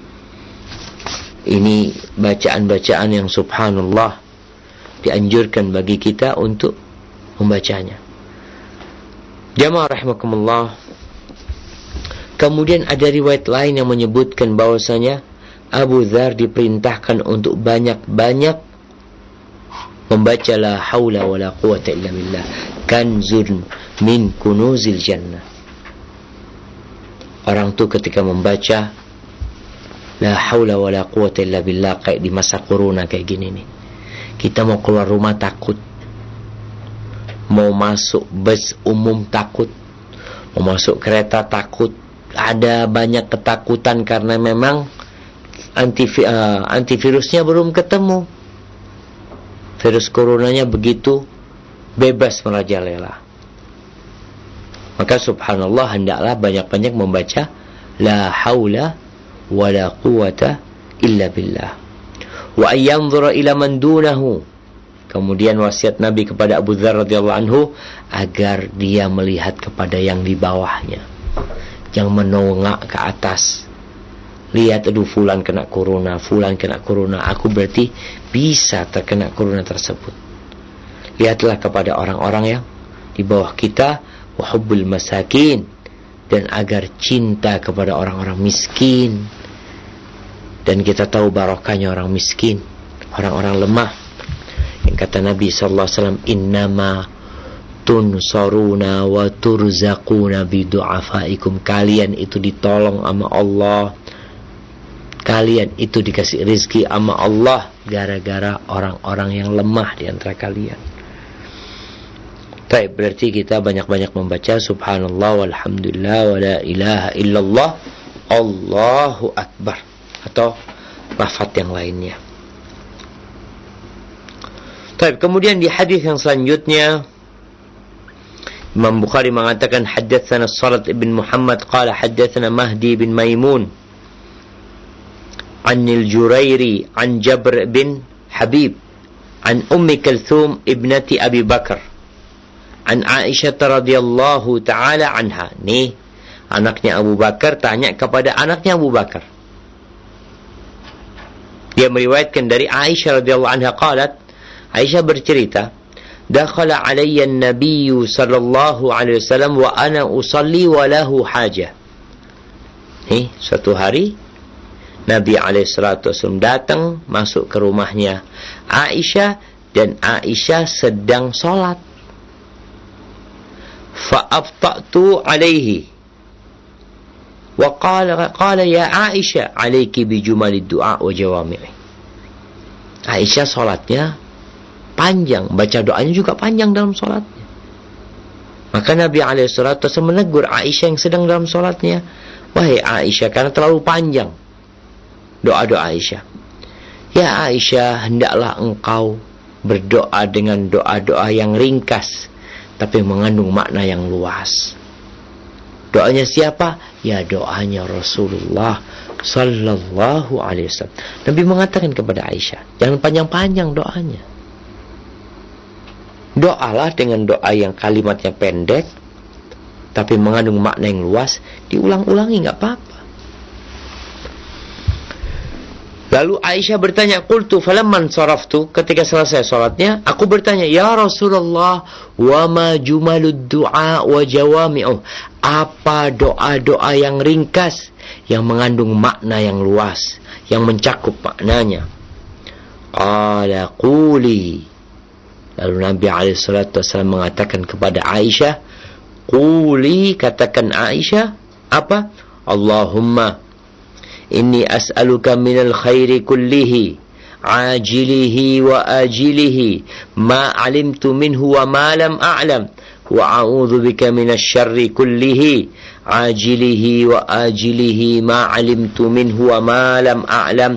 Ini bacaan-bacaan yang subhanallah dianjurkan bagi kita untuk membacanya. Jamaah rahimakumullah. Kemudian ada riwayat lain yang menyebutkan bahwasanya Abu Dzar diperintahkan untuk banyak-banyak membaca la haula wala quwata illa billah, kanzun min kunuzil jannah. Orang tu ketika membaca la haula wala quwata illa billah kayak di masa corona kayak gini nih, kita mau keluar rumah takut, mau masuk bus umum takut, mau masuk kereta takut, ada banyak ketakutan karena memang anti uh, antivirusnya belum ketemu. Virus coronanya begitu bebas merajalela. Maka subhanallah, hendaklah banyak-banyak membaca la haula wala quwata illa billah. Wa ayyanzura ila man dunahu. Kemudian wasiat Nabi kepada Abu Dzar radhiyallahu anhu agar dia melihat kepada yang di bawahnya. Jangan menongak ke atas. Lihat, aduh fulan kena corona, fulan kena corona, aku berarti bisa terkena corona tersebut. Lihatlah kepada orang-orang yang di bawah kita, wa hubbul masakin, dan agar cinta kepada orang-orang miskin. Dan kita tahu barokahnya orang miskin, orang-orang lemah. Yang kata Nabi sallallahu alaihi wasallam, innama tunsaruna wa turzaquna bidu'afaikum. Kalian itu ditolong sama Allah, kalian itu dikasih rizki sama Allah gara-gara orang-orang yang lemah di antara kalian. Baik, berarti kita banyak-banyak membaca subhanallah walhamdulillah wala ilaha illallah Allahu akbar atau lafaz yang lainnya. Baik, kemudian di hadis yang selanjutnya Imam Bukhari mengatakan haddatsana Salat ibn Muhammad qala haddatsana Mahdi bin Maimun عن الجريري عن جبر بن حبيب عن أم كلثوم ابنة أبي بكر عن عائشة رضي الله تعالى عنها. Nih, anaknya Abu Bakar tanya kepada anaknya Abu Bakar. Dia meriwayatkan dari Aisyah radhiyallahu anha qalat, Aisyah bercerita, dakhala alayya an-nabiy sallallahu alaihi wasallam wa ana usalli wa lahu hajah. Nih, suatu hari Nabi alaihi salatu wasallam datang masuk ke rumahnya Aisyah dan Aisyah sedang salat. Fa aftatu alaihi wa qala qala ya Aisyah alayki bi jumalid du'a wa jawami'i. Aisyah salatnya panjang, baca doanya juga panjang dalam salatnya. Maka Nabi alaihi salatu wasallam menegur Aisyah yang sedang dalam salatnya, wahai Aisyah, karena terlalu panjang doa-doa Aisyah. Ya Aisyah, hendaklah engkau berdoa dengan doa-doa yang ringkas tapi mengandung makna yang luas. Doanya siapa? Ya doanya Rasulullah sallallahu alaihi wasallam. Nabi mengatakan kepada Aisyah, jangan panjang-panjang doanya. Doalah dengan doa yang kalimatnya pendek tapi mengandung makna yang luas, diulang-ulangi enggak apa-apa. Lalu Aisyah bertanya, qultu falamman saraftu, ketika selesai salatnya, aku bertanya, ya Rasulullah, wa ma jumalud du'a wa jawami'uh, apa doa-doa yang ringkas yang mengandung makna yang luas, yang mencakup maknanya? Qala quli, lalu Nabi alaihi salatu wasallam mengatakan kepada Aisyah, quli, katakan Aisyah, apa? Allahumma inni as'aluka minal khairi kullihi ajilihi wa ajilihi ma alimtu minhu wa ma lam a'lam wa a'udzu bika minasy syarri kullihi ajilihi wa ajilihi ma alimtu minhu wa ma lam a'lam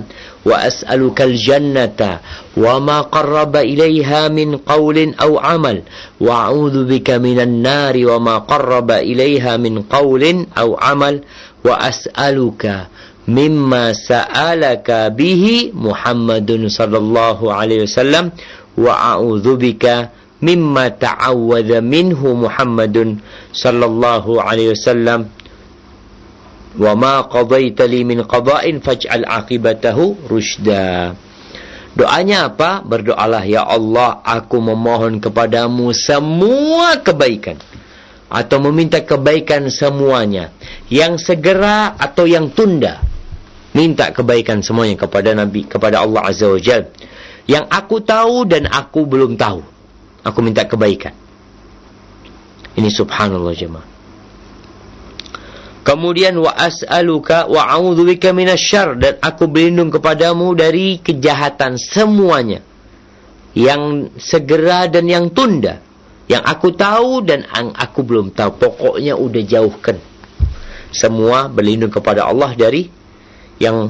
wa as'alukal jannata wa ma qarraba ilaiha min qawlin aw amal wa a'udzu bika minan nari wa ma qarraba ilaiha min qawlin aw amal wa as'aluka mimma sa'alaka bihi Muhammadun sallallahu alaihi wasallam wa a'udzu bika mimma ta'awwadha minhu Muhammadun sallallahu alaihi wasallam wa ma qadaita li min qada'in faj'al aqibatahu rusyda. Doanya apa? Berdoalah, ya Allah, aku memohon kepadamu semua kebaikan atau meminta kebaikan semuanya, yang segera atau yang tunda. Minta kebaikan semuanya kepada Nabi, kepada Allah Azza wa Jalla. Yang aku tahu dan aku belum tahu, aku minta kebaikan. Ini subhanallah jemaah. Kemudian wa as'aluka wa a'udzubika minasyarr, dan aku berlindung kepadamu dari kejahatan semuanya, yang segera dan yang tunda, yang aku tahu dan yang aku belum tahu. Pokoknya udah jauhkan semua, berlindung kepada Allah dari yang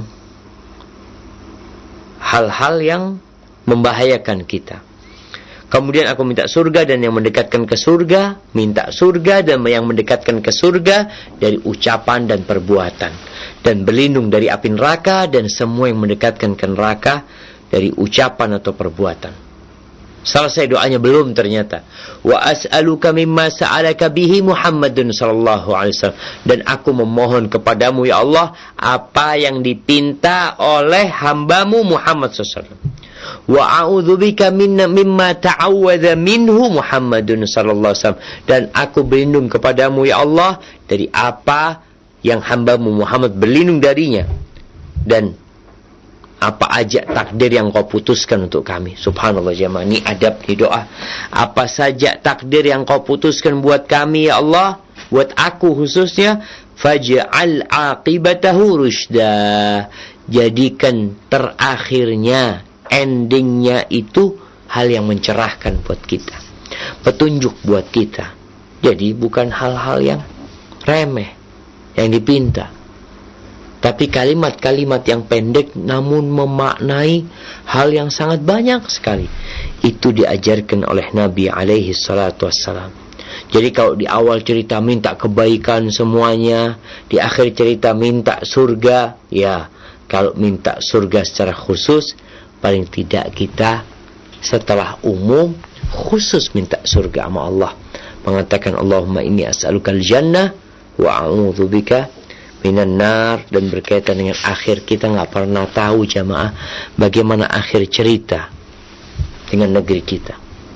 hal-hal yang membahayakan kita. Kemudian aku minta surga dan yang mendekatkan ke surga, minta surga dan yang mendekatkan ke surga dari ucapan dan perbuatan, dan berlindung dari api neraka dan semua yang mendekatkan ke neraka dari ucapan atau perbuatan. Selesai doanya belum ternyata. Wa as'aluka mimma sa'alaka bihi Muhammadun sallallahu alaihi wasallam, dan aku memohon kepadamu ya Allah apa yang dipinta oleh hambamu Muhammad sallallahu alaihi wasallam. Wa a'udzubika mimma ta'awwadha minhu Muhammadun sallallahu alaihi wasallam, dan aku berlindung kepadamu ya Allah dari apa yang hambamu Muhammad berlindung darinya, dan apa aja takdir yang kau putuskan untuk kami. Subhanallah jemaah, ini adab di doa. Apa saja takdir yang kau putuskan buat kami ya Allah, buat aku khususnya, faj'al aqibatahu rusyda, jadikan terakhirnya, endingnya itu hal yang mencerahkan buat kita, petunjuk buat kita. Jadi bukan hal-hal yang remeh yang dipinta, tapi kalimat-kalimat yang pendek namun memaknai hal yang sangat banyak sekali. Itu diajarkan oleh Nabi alaihi salatu wassalam. Jadi kalau di awal cerita minta kebaikan semuanya, di akhir cerita minta surga, ya kalau minta surga secara khusus, paling tidak kita setelah umum khusus minta surga sama Allah, mengatakan Allahumma inni as'alukal jannah wa a'udzubika minan nar, dan berkaitan dengan akhir. Kita nggak pernah tahu jamaah bagaimana akhir cerita dengan negeri kita.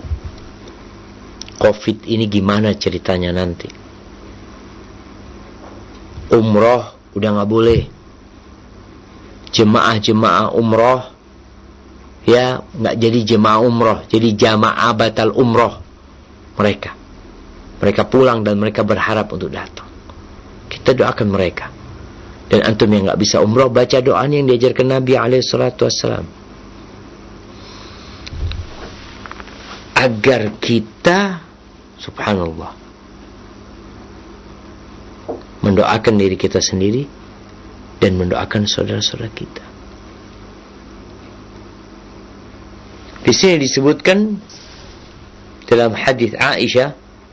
Covid ini gimana ceritanya nanti? Umroh udah nggak boleh. Jemaah-jemaah umroh ya nggak jadi jemaah umroh, jadi jamaah batal umroh mereka. Mereka pulang dan mereka berharap untuk datang. Kita doakan mereka. Dan antum yang nggak bisa umroh, baca doanya yang diajarkan Nabi alaihi salatu wassalam, agar kita subhanallah mendoakan diri kita sendiri dan mendoakan saudara-saudara kita. Di sini disebutkan dalam hadis Aisyah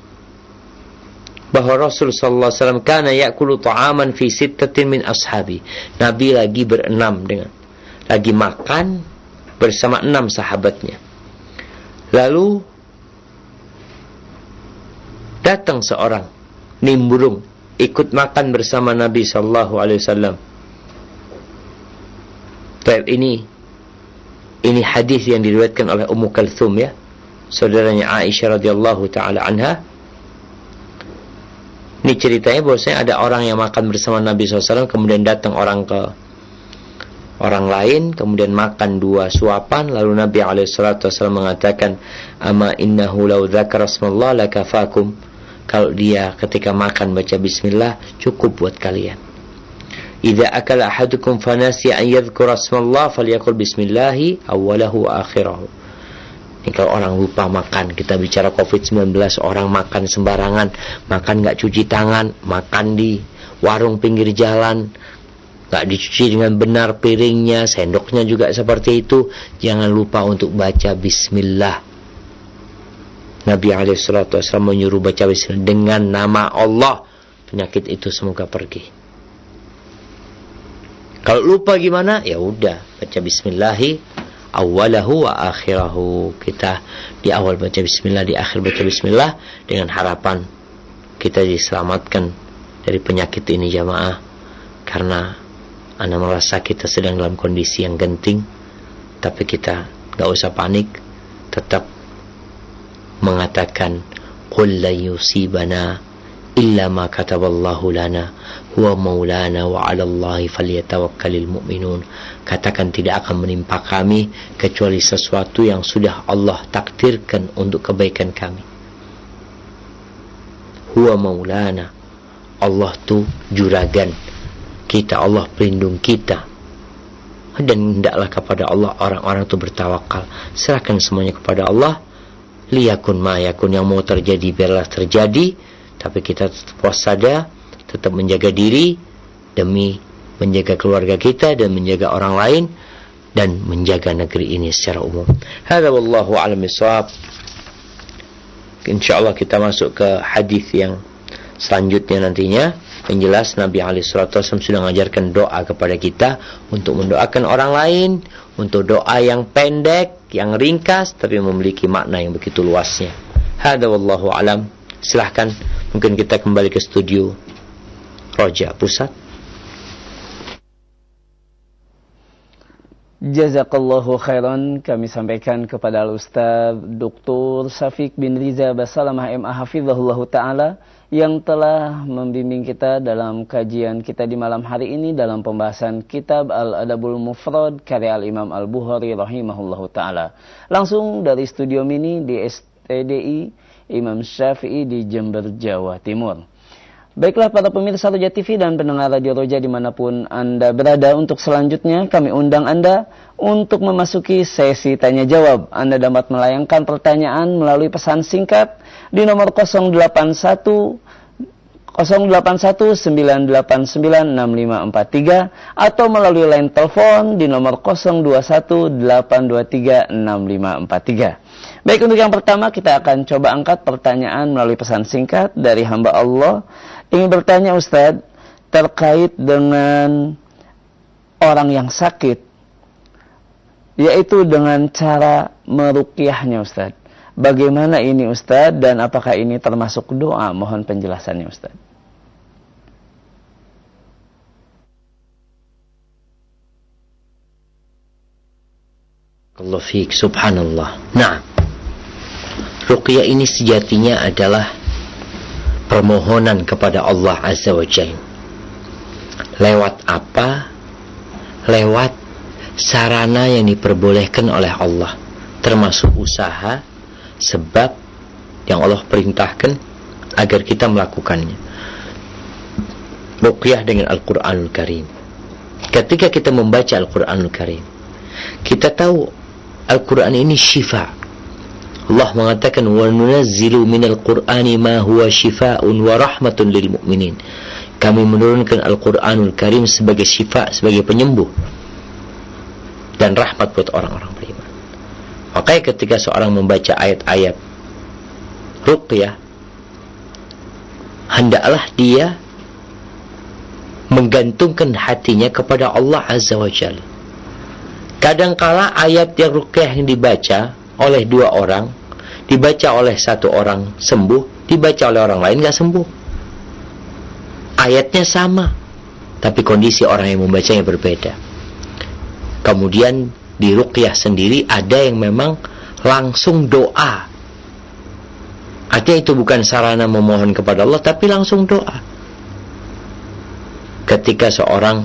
bahwa Rasul sallallahu alaihi wasallam kana ya'kulu ta'aman fi sittatin min ashabi. Nabi lagi berenam dengan lagi makan bersama enam sahabatnya. Lalu datang seorang nimbrung ikut makan bersama Nabi sallallahu alaihi wasallam. Baik, ini Ini hadis yang diriwayatkan oleh Ummu Kalthum, ya, saudaranya Aisyah radhiyallahu taala anha. Ini ceritanya bahwasanya ada orang yang makan bersama Nabi sallallahu alaihi wasallam, kemudian datang orang ke orang lain, kemudian makan dua suapan, lalu Nabi alaihi salatu wasallam mengatakan, "Ama innahu law dzakara asmallah lakafakum." Kalau dia ketika makan baca bismillah, cukup buat kalian. Idza akala ahadukum fanasiya an yadhkura asmallah falyaqul bismillahi awwalahu wa akhirahu. Ini kalau orang lupa makan, kita bicara covid sembilan belas, orang makan sembarangan, makan enggak cuci tangan, makan di warung pinggir jalan, Gak dicuci dengan benar piringnya, sendoknya juga seperti itu. Jangan lupa untuk baca bismillah. Nabi alaihi salatu wasallam menyuruh baca bismillah dengan nama Allah. Penyakit itu semoga pergi. Kalau lupa gimana? Ya udah, baca bismillahi awalahu wa akhirahu. Kita di awal baca bismillah, di akhir baca bismillah, dengan harapan kita diselamatkan dari penyakit ini jamaah. Karena Anda merasa kita sedang dalam kondisi yang genting, tapi kita gak usah panik, tetap mengatakan qul la yusibana illa ma kataballahu lana huwa maulana wa 'alallahi falyatawakkalul mu'minun. Katakan tidak akan menimpa kami kecuali sesuatu yang sudah Allah takdirkan untuk kebaikan kami. Huwa maulana, Allah tu juragan kita, Allah pelindung kita. Dan hendaklah kepada Allah orang-orang itu bertawakal. Serahkan semuanya kepada Allah. Liyakun ma yakun, yang mau terjadi biarlah terjadi. Tapi kita tetap waspada, tetap menjaga diri demi menjaga keluarga kita dan menjaga orang lain dan menjaga negeri ini secara umum. Hadza wallahu a'lam bishawab. Insyaallah kita masuk ke hadis yang selanjutnya nantinya. Yang jelas Nabi alaihi salatu wasallam sudah mengajarkan doa kepada kita untuk mendoakan orang lain, untuk doa yang pendek, yang ringkas tapi memiliki makna yang begitu luasnya. Hadza wallahu a'lam. Silahkan, mungkin kita kembali ke studio Roja Pusat. Jazakallahu khairan, kami sampaikan kepada Al-Ustaz Doktor Syafiq bin Riza Basalamah M A Hafizahullah Ta'ala yang telah membimbing kita dalam kajian kita di malam hari ini dalam pembahasan kitab Al-Adabul Mufrad karya Al-Imam Al-Bukhari rahimahullah ta'ala. Langsung dari studio mini di S T D I Imam Syafi'i di Jember, Jawa Timur. Baiklah para pemirsa Roja T V dan pendengar Radio Roja dimanapun Anda berada, untuk selanjutnya kami undang Anda untuk memasuki sesi tanya jawab. Anda dapat melayangkan pertanyaan melalui pesan singkat di nomor nol delapan satu sembilan delapan sembilan enam lima empat tiga atau melalui line telepon di nomor nol dua satu delapan dua tiga enam lima empat tiga. Baik, untuk yang pertama kita akan coba angkat pertanyaan melalui pesan singkat dari hamba Allah. Ingin bertanya Ustadz terkait dengan orang yang sakit, yaitu dengan cara meruqyahnya Ustadz. Bagaimana ini Ustadz dan apakah ini termasuk doa? Mohon penjelasannya Ustadz. Allah fiik, subhanallah. Nah, ruqyah ini sejatinya adalah permohonan kepada Allah Azza wa Jalla. Lewat apa? Lewat sarana yang diperbolehkan oleh Allah, termasuk usaha, sebab yang Allah perintahkan agar kita melakukannya. Ruqyah dengan Al-Quranul Karim. Ketika kita membaca Al-Quranul Karim, kita tahu Al-Quran ini syifa. Allah mengatakan wa nunazzilu minal Qur'ani ma huwa syifaa'un wa rahmatun lil mu'minin. Kami menurunkan Al-Qur'anul Karim sebagai syifa, sebagai penyembuh dan rahmat buat orang-orang beriman. Makanya ketika seorang membaca ayat-ayat ruqyah, hendaklah dia menggantungkan hatinya kepada Allah Azza wa Jalla. Kadangkala ayat yang ruqyah yang dibaca oleh dua orang, dibaca oleh satu orang sembuh, dibaca oleh orang lain gak sembuh. Ayatnya sama, tapi kondisi orang yang membacanya berbeda. Kemudian di ruqyah sendiri ada yang memang langsung doa. Artinya itu bukan sarana memohon kepada Allah, tapi langsung doa. Ketika seorang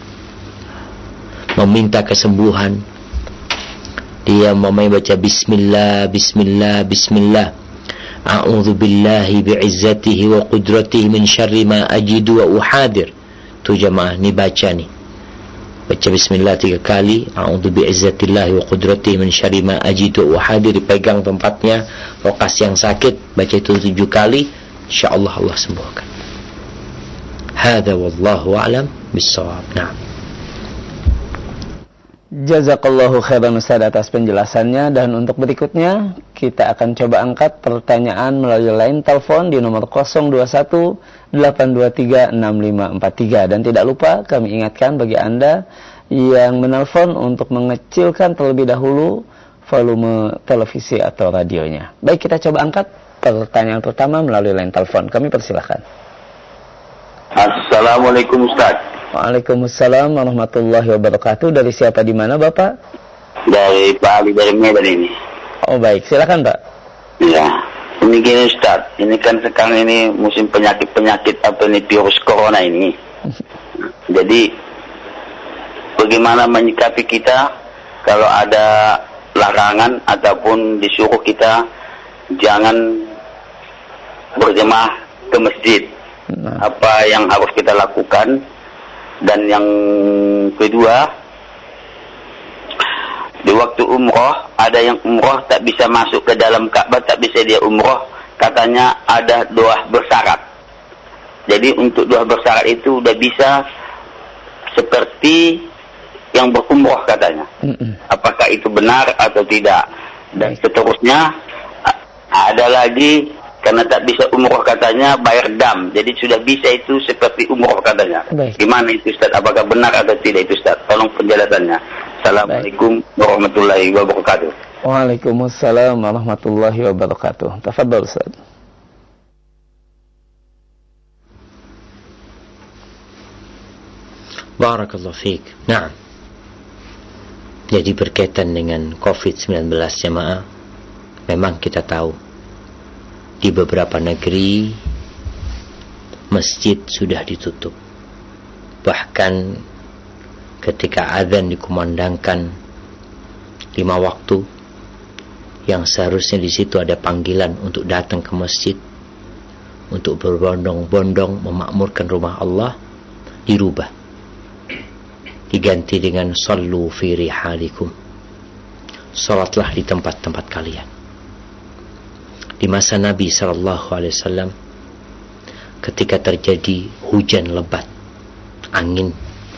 meminta kesembuhan, dia memang baca bismillah, bismillah, bismillah. A'udzu billahi bi'izzatihi wa qudratihi min syarri ma ajidu wa uhadir. Tu jamaah, ni baca ni. Baca bismillah tiga kali. A'udzu bi'izzatillahi wa qudratihi min syarri ma ajidu wa uhadir. Dipegang tempatnya, lokasi yang sakit, baca itu tujuh kali. InsyaAllah Allah sembuhkan. Hadza wallahu a'lam bissawab. Nah. Jazakallahu khairan Ustaz atas penjelasannya. Dan untuk berikutnya kita akan coba angkat pertanyaan melalui line telepon di nomor nol dua satu delapan dua tiga enam lima empat tiga. Dan tidak lupa kami ingatkan bagi Anda yang menelpon untuk mengecilkan terlebih dahulu volume televisi atau radionya. Baik, kita coba angkat pertanyaan pertama melalui line telepon. Kami persilahkan. Assalamualaikum Ustaz. Waalaikumsalam warahmatullahi wabarakatuh. Dari siapa, di mana Bapak? Dari Pak Ali dari Medan ini. Oh baik, silakan Pak. Ya, ini gini Ustaz. Ini kan sekarang ini musim penyakit-penyakit apa ini, virus corona ini. Jadi bagaimana menyikapi kita kalau ada larangan ataupun disuruh kita jangan berjemaah ke masjid? Nah. Apa yang harus kita lakukan? Dan yang kedua, di waktu umroh ada yang umroh tak bisa masuk ke dalam Ka'bah, tak bisa dia umroh, katanya ada doa bersyarat. Jadi untuk doa bersyarat itu udah bisa seperti yang berumroh katanya. Mm-mm. Apakah itu benar atau tidak? Dan seterusnya ada lagi, karena tak bisa umroh katanya bayar dam. Jadi sudah bisa itu seperti umroh katanya. Baik. Gimana itu Ustaz? Apakah benar atau tidak itu Ustaz? Tolong penjelasannya. Assalamualaikum Baik. warahmatullahi wabarakatuh. Waalaikumsalam warahmatullahi wabarakatuh. Tafadhal Ustaz. Barakallahu fiik. Nah, jadi berkaitan dengan covid sembilan belas jamaah, memang kita tahu di beberapa negeri masjid sudah ditutup. Bahkan ketika azan dikumandangkan lima waktu, yang seharusnya di situ ada panggilan untuk datang ke masjid untuk berbondong-bondong memakmurkan rumah Allah, dirubah, diganti dengan sallu fi rihalikum, salatlah di tempat-tempat kalian. Di masa Nabi shallallahu alaihi wasallam, ketika terjadi hujan lebat, angin,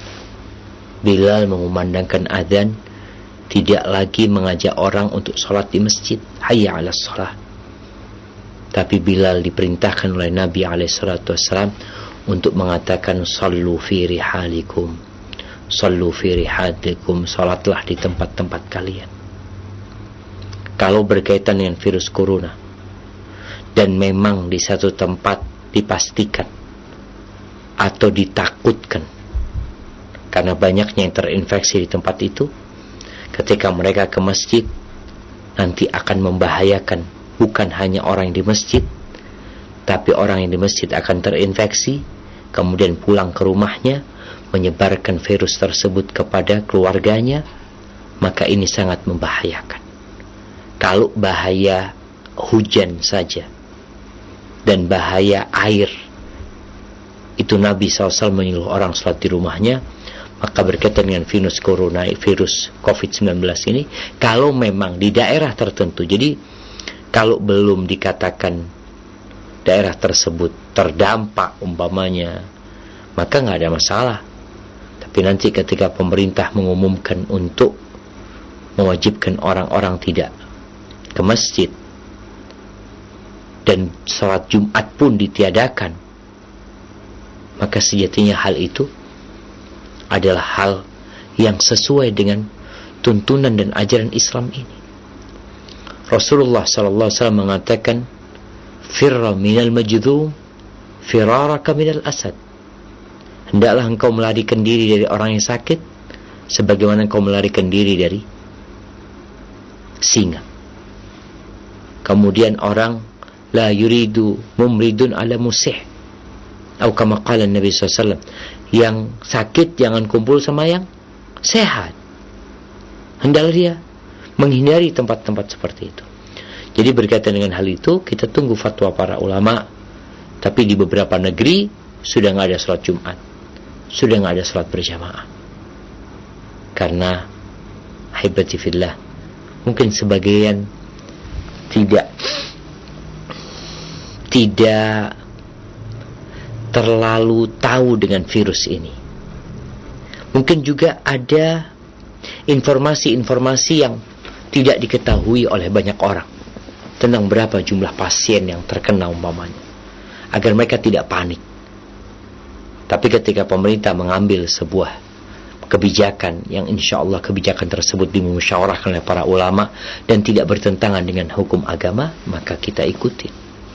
Bilal mengumandangkan azan, tidak lagi mengajak orang untuk sholat di masjid, hayya ala sholat. Tapi Bilal diperintahkan oleh Nabi alaihi salatu wasallam untuk mengatakan sallu fi rihalikum, sallu fi rihalikum, sholatlah di tempat-tempat kalian. Kalau berkaitan dengan virus corona, dan memang di satu tempat dipastikan atau ditakutkan karena banyaknya yang terinfeksi di tempat itu, ketika mereka ke masjid nanti akan membahayakan bukan hanya orang yang di masjid, tapi orang yang di masjid akan terinfeksi, kemudian pulang ke rumahnya menyebarkan virus tersebut kepada keluarganya, maka ini sangat membahayakan. Kalau bahaya hujan saja dan bahaya air itu Nabi shallallahu alaihi wasallam menyuruh orang sholat di rumahnya, maka berkaitan dengan virus corona, virus covid sembilan belas ini, kalau memang di daerah tertentu, jadi kalau belum dikatakan daerah tersebut terdampak umpamanya, maka nggak ada masalah. Tapi nanti ketika pemerintah mengumumkan untuk mewajibkan orang-orang tidak ke masjid dan salat Jumat pun ditiadakan, maka sejatinya hal itu adalah hal yang sesuai dengan tuntunan dan ajaran Islam ini. Rasulullah sallallahu alaihi wasallam mengatakan, firra minal majdhum firaraka minal asad. Hendaklah engkau melarikan diri dari orang yang sakit sebagaimana engkau melarikan diri dari singa. Kemudian orang la yuridu mumridun ala musih, atau kama qala Nabi sallallahu alaihi wasallam, yang sakit jangan kumpul sama yang sehat. Hendaklah dia menghindari tempat-tempat seperti itu. Jadi berkaitan dengan hal itu, kita tunggu fatwa para ulama. Tapi di beberapa negeri sudah nggak ada salat Jumat, sudah nggak ada salat berjamaah, karena haibati fillah, mungkin sebagian tidak tidak terlalu tahu dengan virus ini. Mungkin juga ada informasi-informasi yang tidak diketahui oleh banyak orang tentang berapa jumlah pasien yang terkena umpamanya, agar mereka tidak panik. Tapi ketika pemerintah mengambil sebuah kebijakan yang insya Allah kebijakan tersebut dimusyawarahkan oleh para ulama dan tidak bertentangan dengan hukum agama, maka kita ikuti.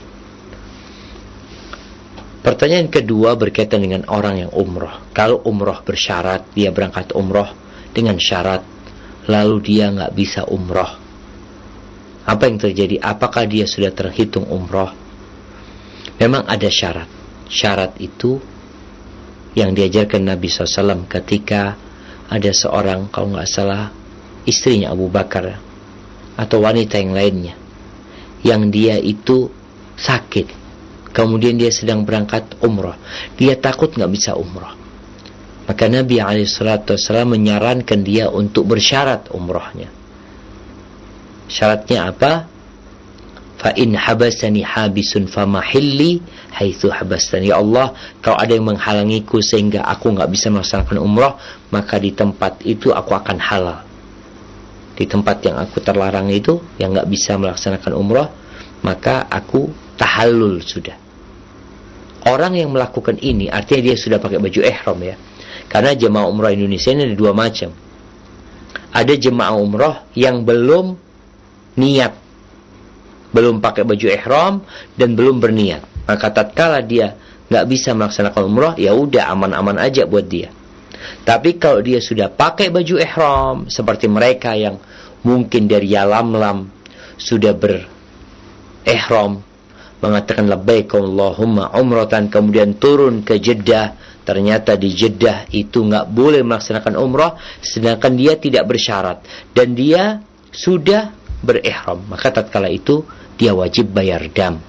Pertanyaan kedua berkaitan dengan orang yang umroh. Kalau umroh bersyarat, dia berangkat umroh dengan syarat, lalu dia nggak bisa umroh, apa yang terjadi? Apakah dia sudah terhitung umroh? Memang ada syarat. Syarat itu yang diajarkan Nabi shallallahu alaihi wasallam ketika ada seorang, kalau nggak salah istrinya Abu Bakar atau wanita yang lainnya, yang dia itu sakit, kemudian dia sedang berangkat umroh, dia takut nggak bisa umroh, maka Nabi alaihi salatu wasallam menyarankan dia untuk bersyarat umrohnya. Syaratnya apa? Fa in habasani habisun famahilli haitsu habastani. Ya Allah, kalau ada yang menghalangiku sehingga aku enggak bisa melaksanakan umrah, maka di tempat itu aku akan halal. Di tempat yang aku terlarang itu, yang enggak bisa melaksanakan umrah, maka aku tahallul sudah. Orang yang melakukan ini artinya dia sudah pakai baju ihram ya. Karena jemaah umrah Indonesia ini ada dua macam. Ada jemaah umrah yang belum niat, belum pakai baju ihram dan belum berniat, maka tatkala dia nggak bisa melaksanakan umrah, ya udah aman-aman aja buat dia. Tapi kalau dia sudah pakai baju ihram, seperti mereka yang mungkin dari Yalamlam sudah berihram, mengatakan labbaik Allahumma umratan, kemudian turun ke Jeddah, ternyata di Jeddah itu nggak boleh melaksanakan umrah, sedangkan dia tidak bersyarat dan dia sudah berihram, maka tatkala itu dia wajib bayar dam.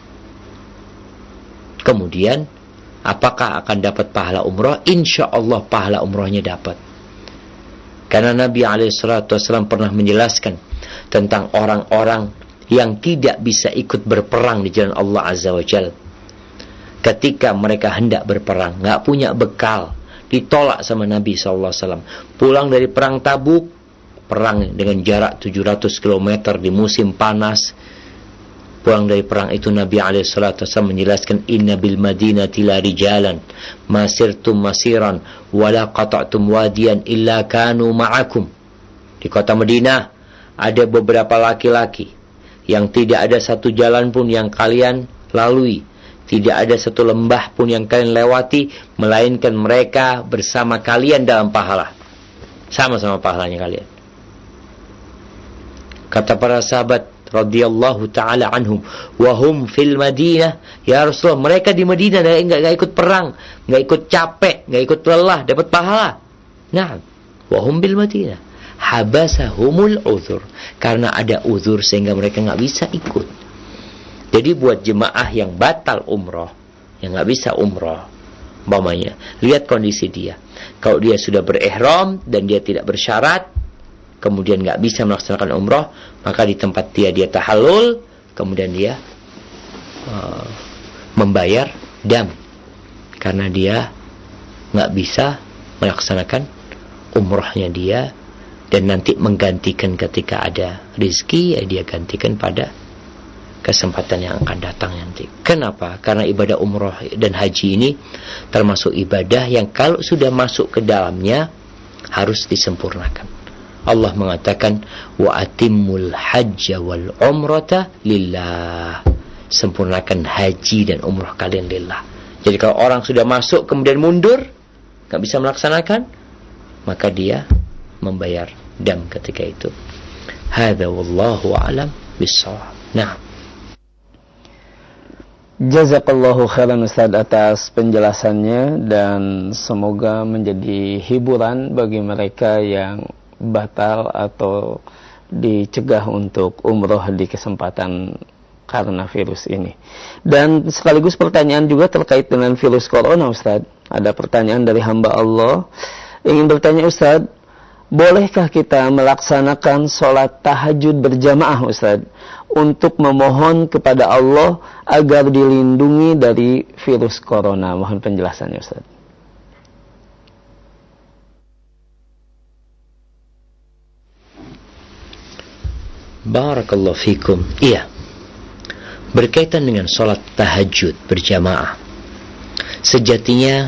Kemudian apakah akan dapat pahala umrah? Insya Allah pahala umrahnya dapat. Karena Nabi alaihi salatu wasallam pernah menjelaskan tentang orang-orang yang tidak bisa ikut berperang di jalan Allah azza wa jalla. Ketika mereka hendak berperang, nggak punya bekal, ditolak sama Nabi shallallahu alaihi wasallam. Pulang dari perang Tabuk, perang dengan jarak tujuh ratus kilometer di musim panas. Pulang dari perang itu Nabi alaihi salatu wasallam menjelaskan, inna bil madinati la rijalan masirtum masiran wala qata'tum wadiyan illa kanu ma'akum. Di kota Madinah ada beberapa laki-laki yang tidak ada satu jalan pun yang kalian lalui, tidak ada satu lembah pun yang kalian lewati, melainkan mereka bersama kalian dalam pahala, sama-sama pahalanya kalian. Kata para sahabat radhiyallahu taala anhum, wa hum fil Madinah, ya Rasulullah, mereka di Madinah enggak enggak ikut perang, enggak ikut capek, enggak ikut lelah, dapat pahala. Nah, wa hum bil Madinah, habasahumul uzur, karena ada uzur sehingga mereka enggak bisa ikut. Jadi buat jemaah yang batal umrah, yang enggak bisa umrah, umpamanya, lihat kondisi dia. Kalau dia sudah berihram dan dia tidak bersyarat, kemudian nggak bisa melaksanakan umrah, maka di tempat dia dia tahallul, kemudian dia uh, membayar dam karena dia nggak bisa melaksanakan umrahnya dia, dan nanti menggantikan ketika ada rezeki, ya dia gantikan pada kesempatan yang akan datang nanti. Kenapa? Karena ibadah umrah dan haji ini termasuk ibadah yang kalau sudah masuk ke dalamnya harus disempurnakan. Allah mengatakan, wa atimmul hajja wal umrata lillah, sempurnakan haji dan umrah kalian lillah. Jadi kalau orang sudah masuk kemudian mundur, gak bisa melaksanakan, maka dia membayar dam ketika itu. Hadza wallahu a'lam bissawab. Nah, jazakallahu khairan Ustaz atas penjelasannya, dan semoga menjadi hiburan bagi mereka yang batal atau dicegah untuk umroh di kesempatan karena virus ini. Dan sekaligus pertanyaan juga terkait dengan virus corona, Ustaz. Ada pertanyaan dari hamba Allah ingin bertanya, Ustaz, bolehkah kita melaksanakan sholat tahajud berjamaah, Ustaz, untuk memohon kepada Allah agar dilindungi dari virus corona? Mohon penjelasannya, Ustaz. Barakallahu fikum. Iya, berkaitan dengan sholat tahajud berjamaah, sejatinya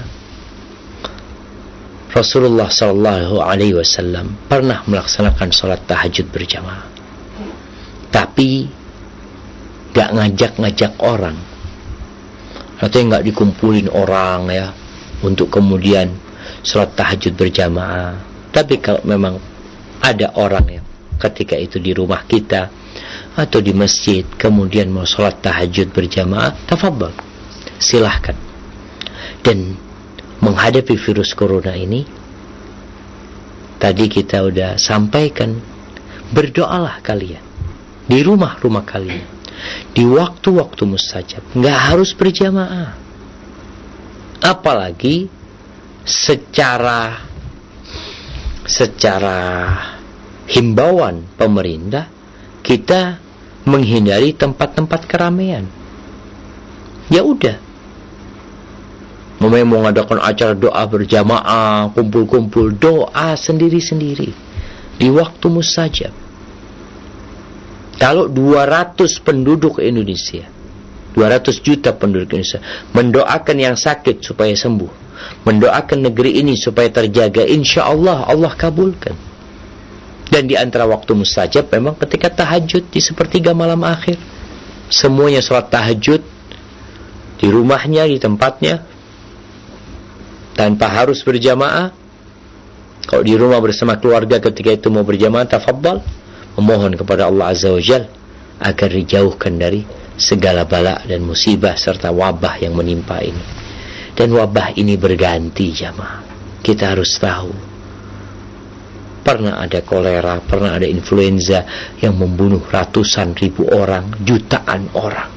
Rasulullah Sallallahu Alaihi Wasallam pernah melaksanakan sholat tahajud berjamaah, tapi gak ngajak-ngajak orang, artinya gak dikumpulin orang ya untuk kemudian sholat tahajud berjamaah. Tapi kalau memang ada orang yang ketika itu di rumah kita atau di masjid kemudian mau sholat tahajud berjamaah, tafadhol, silahkan. Dan menghadapi virus corona ini, tadi kita udah sampaikan, berdoalah kalian di rumah-rumah kalian, di waktu-waktu mustajab, nggak harus berjamaah. Apalagi secara secara himbauan pemerintah, kita menghindari tempat-tempat keramaian. Ya udah, mau mengadakan acara doa berjamaah, kumpul-kumpul, doa sendiri-sendiri di waktu mustajab. Kalau dua ratus penduduk Indonesia, dua ratus juta penduduk Indonesia mendoakan yang sakit supaya sembuh, mendoakan negeri ini supaya terjaga, insya Allah Allah kabulkan. Dan di antara waktu mustajab memang ketika tahajud di sepertiga malam akhir, semuanya sholat tahajud di rumahnya, di tempatnya, tanpa harus berjamaah. Kalau di rumah bersama keluarga ketika itu mau berjamaah, tafadhal, memohon kepada Allah Azza wa Jalla agar dijauhkan dari segala bala dan musibah serta wabah yang menimpa ini. Dan wabah ini berganti jamaah. Kita harus tahu, pernah ada kolera, pernah ada influenza yang membunuh ratusan ribu orang, jutaan orang.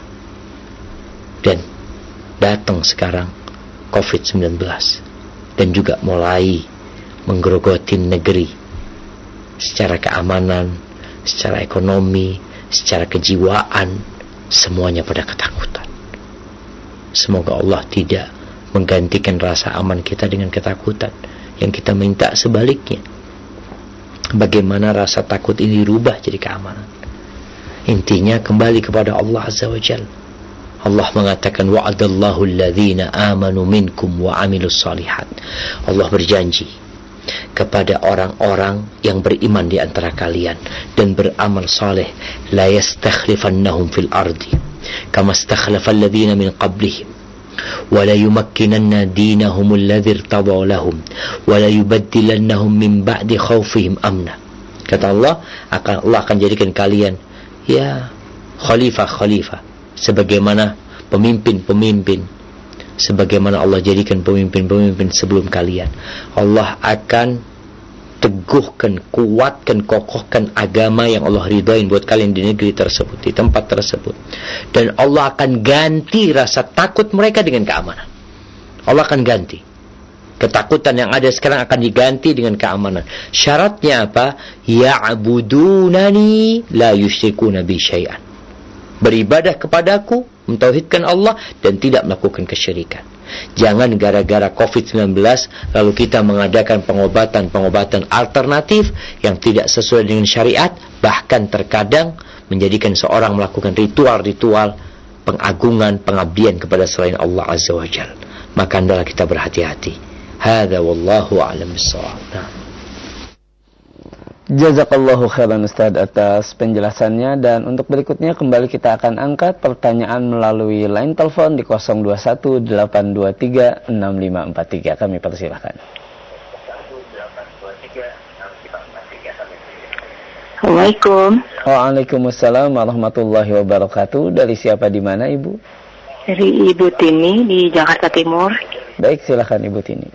Dan datang sekarang covid sembilan belas dan juga mulai menggerogoti negeri secara keamanan, secara ekonomi, secara kejiwaan, semuanya pada ketakutan. Semoga Allah tidak menggantikan rasa aman kita dengan ketakutan. Yang kita minta sebaliknya, bagaimana rasa takut ini dirubah jadi keamanan. Intinya kembali kepada Allah Azza wa Jalla. Allah mengatakan wa'adallahu alladhina amanu minkum wa amilus salihat. Allah berjanji kepada orang-orang yang beriman di antara kalian dan beramal saleh, la yastakhlifannahum fil ardi kama istakhlafa alladhina min qablihim wa la yumakkinanna dinahum alladhi irtada lahum wa la yubaddilannahum min ba'di khawfihim amna. Kata Allah, akan Allah akan jadikan kalian ya khalifah-khalifah, sebagaimana pemimpin-pemimpin, sebagaimana Allah jadikan pemimpin-pemimpin sebelum kalian. Allah akan teguhkan, kuatkan, kokohkan agama yang Allah ridhain buat kalian di negeri tersebut, di tempat tersebut. Dan Allah akan ganti rasa takut mereka dengan keamanan. Allah akan ganti. Ketakutan yang ada sekarang akan diganti dengan keamanan. Syaratnya apa? Ya'budunani la yusyrikuna bi syai'an. Beribadah kepadaku, mentauhidkan Allah dan tidak melakukan kesyirikan. Jangan gara-gara covid sembilan belas lalu kita mengadakan pengobatan-pengobatan alternatif yang tidak sesuai dengan syariat, bahkan terkadang menjadikan seorang melakukan ritual-ritual pengagungan, pengabdian kepada selain Allah Azza wa Jalla. Maka hendaklah kita berhati-hati. Hadza wallahu a'lam bissawab. Jazakallahu khairan Ustaz atas penjelasannya. Dan untuk berikutnya kembali kita akan angkat pertanyaan melalui line telepon di nol dua satu delapan dua tiga enam lima empat tiga. Kami persilahkan. Assalamualaikum. Waalaikumsalam warahmatullahi wabarakatuh. Dari siapa, di mana Ibu? Dari Ibu Tini di Jakarta Timur. Baik, silakan Ibu Tini.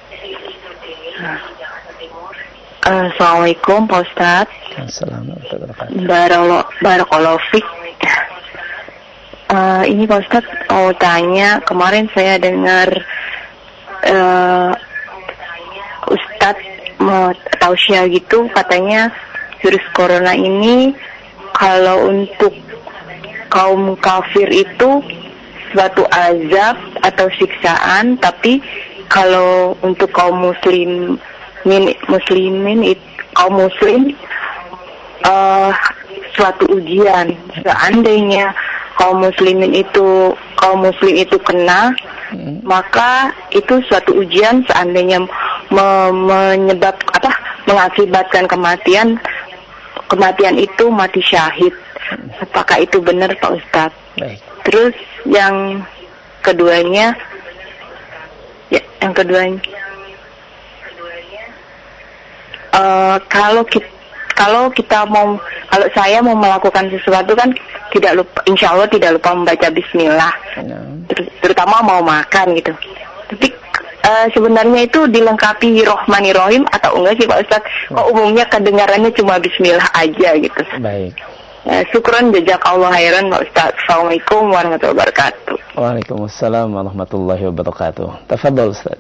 Uh, Assalamualaikum Pak Ustadz. Assalamualaikum. Barakallahu fiik. Uh, ini Pak Ustadz mau tanya, kemarin saya dengar uh, Ustadz mau tausiah gitu, katanya virus corona ini kalau untuk kaum kafir itu suatu azab atau siksaan, tapi kalau untuk kaum muslim Min, muslimin it, kaum muslim uh, suatu ujian. Seandainya kaum muslimin itu kaum muslim itu kena, hmm. maka itu suatu ujian. Seandainya me- menyebab apa mengakibatkan kematian, kematian itu mati syahid. Apakah itu benar, Pak Ustadz? Baik. Terus yang keduanya, ya, yang keduanya, uh, kalau kita kalau kita mau, kalau saya mau melakukan sesuatu kan tidak lupa, insya Allah tidak lupa membaca Bismillah, Ter- terutama mau makan gitu. Tapi uh, sebenarnya itu dilengkapi Rohmani-Rohim atau enggak sih Pak Ustadz? Kok umumnya kedengarannya cuma Bismillah aja gitu. Baik. Uh, syukron jazakallahu khairan Pak Ustadz. Assalamualaikum warahmatullahi wabarakatuh. Waalaikumsalam warahmatullahi wabarakatuh. Tafadhol Ustaz.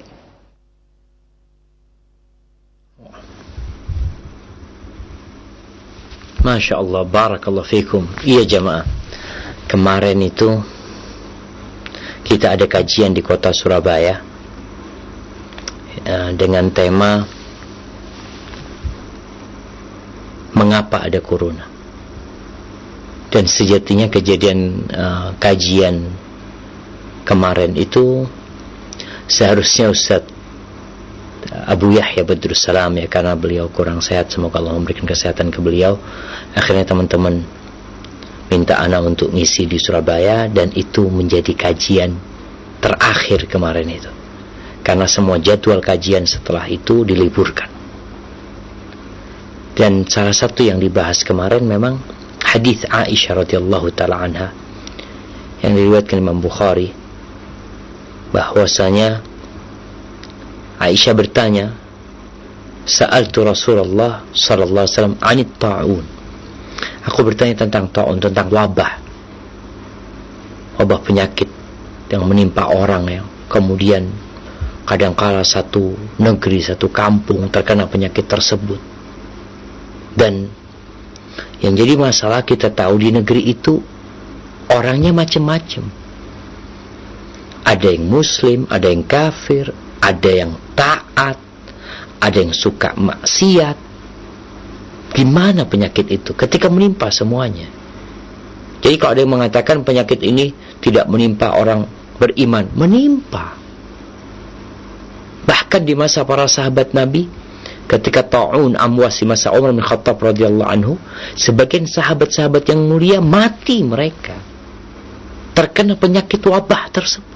Masya Allah, barakallahu fikum. Iya jamaah, kemarin itu kita ada kajian di kota Surabaya uh, dengan tema mengapa ada corona. Dan sejatinya kejadian uh, kajian kemarin itu seharusnya Ustaz Abu Yahya Badrus Salam, ya, karena beliau kurang sehat, semoga Allah memberikan kesehatan ke beliau. Akhirnya teman-teman minta ana untuk ngisi di Surabaya, dan itu menjadi kajian terakhir kemarin itu, karena semua jadwal kajian setelah itu diliburkan. Dan salah satu yang dibahas kemarin memang hadis Aisyah radhiyallahu taala anha yang diriwayatkan Imam Bukhari, bahwasanya Aisyah bertanya, "Sa'altu Rasulullah sallallahu alaihi wasallam 'anit ta'un." Aku bertanya tentang ta'un, tentang wabah. Wabah penyakit yang menimpa orang, ya. Kemudian kadangkala satu negeri, satu kampung terkena penyakit tersebut. Dan yang jadi masalah, kita tahu di negeri itu orangnya macam-macam. Ada yang muslim, ada yang kafir, ada yang taat, ada yang suka maksiat. Gimana penyakit itu ketika menimpa semuanya? Jadi kalau ada yang mengatakan penyakit ini tidak menimpa orang beriman, menimpa. Bahkan di masa para sahabat Nabi, ketika ta'un amwas di masa Umar bin Khattab radhiyallahu anhu, sebagian sahabat-sahabat yang mulia mati mereka terkena penyakit wabah tersebut.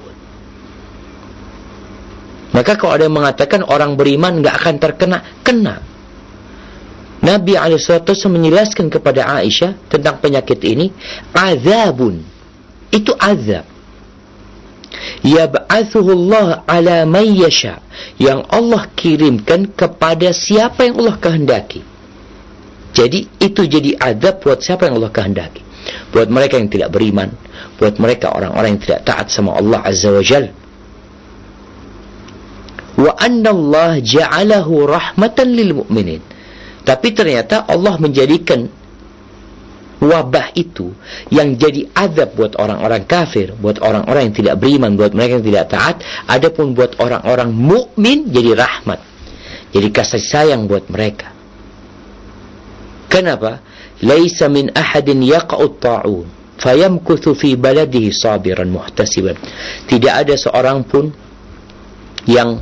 Maka kalau ada yang mengatakan orang beriman nggak akan terkena, kena. Nabi alaihi wasallam menjelaskan kepada Aisyah tentang penyakit ini, azabun, itu azab. Yab'athuhu Allah ala man yasha, yang Allah kirimkan kepada siapa yang Allah kehendaki. Jadi itu jadi azab buat siapa yang Allah kehendaki. Buat mereka yang tidak beriman, buat mereka orang-orang yang tidak taat sama Allah Azza wa Jalla. Wa anna Allah ja'alahu rahmatan lil mu'minin. Tapi ternyata Allah menjadikan wabah itu yang jadi azab buat orang-orang kafir, buat orang-orang yang tidak beriman, buat mereka yang tidak taat. Adapun buat orang-orang mukmin jadi rahmat, jadi kasih sayang buat mereka. Kenapa? Laisa min ahadin yaqa'u ta'un fayamkuthu fi baladihi sabiran muhtasiban. Tidak ada seorang pun yang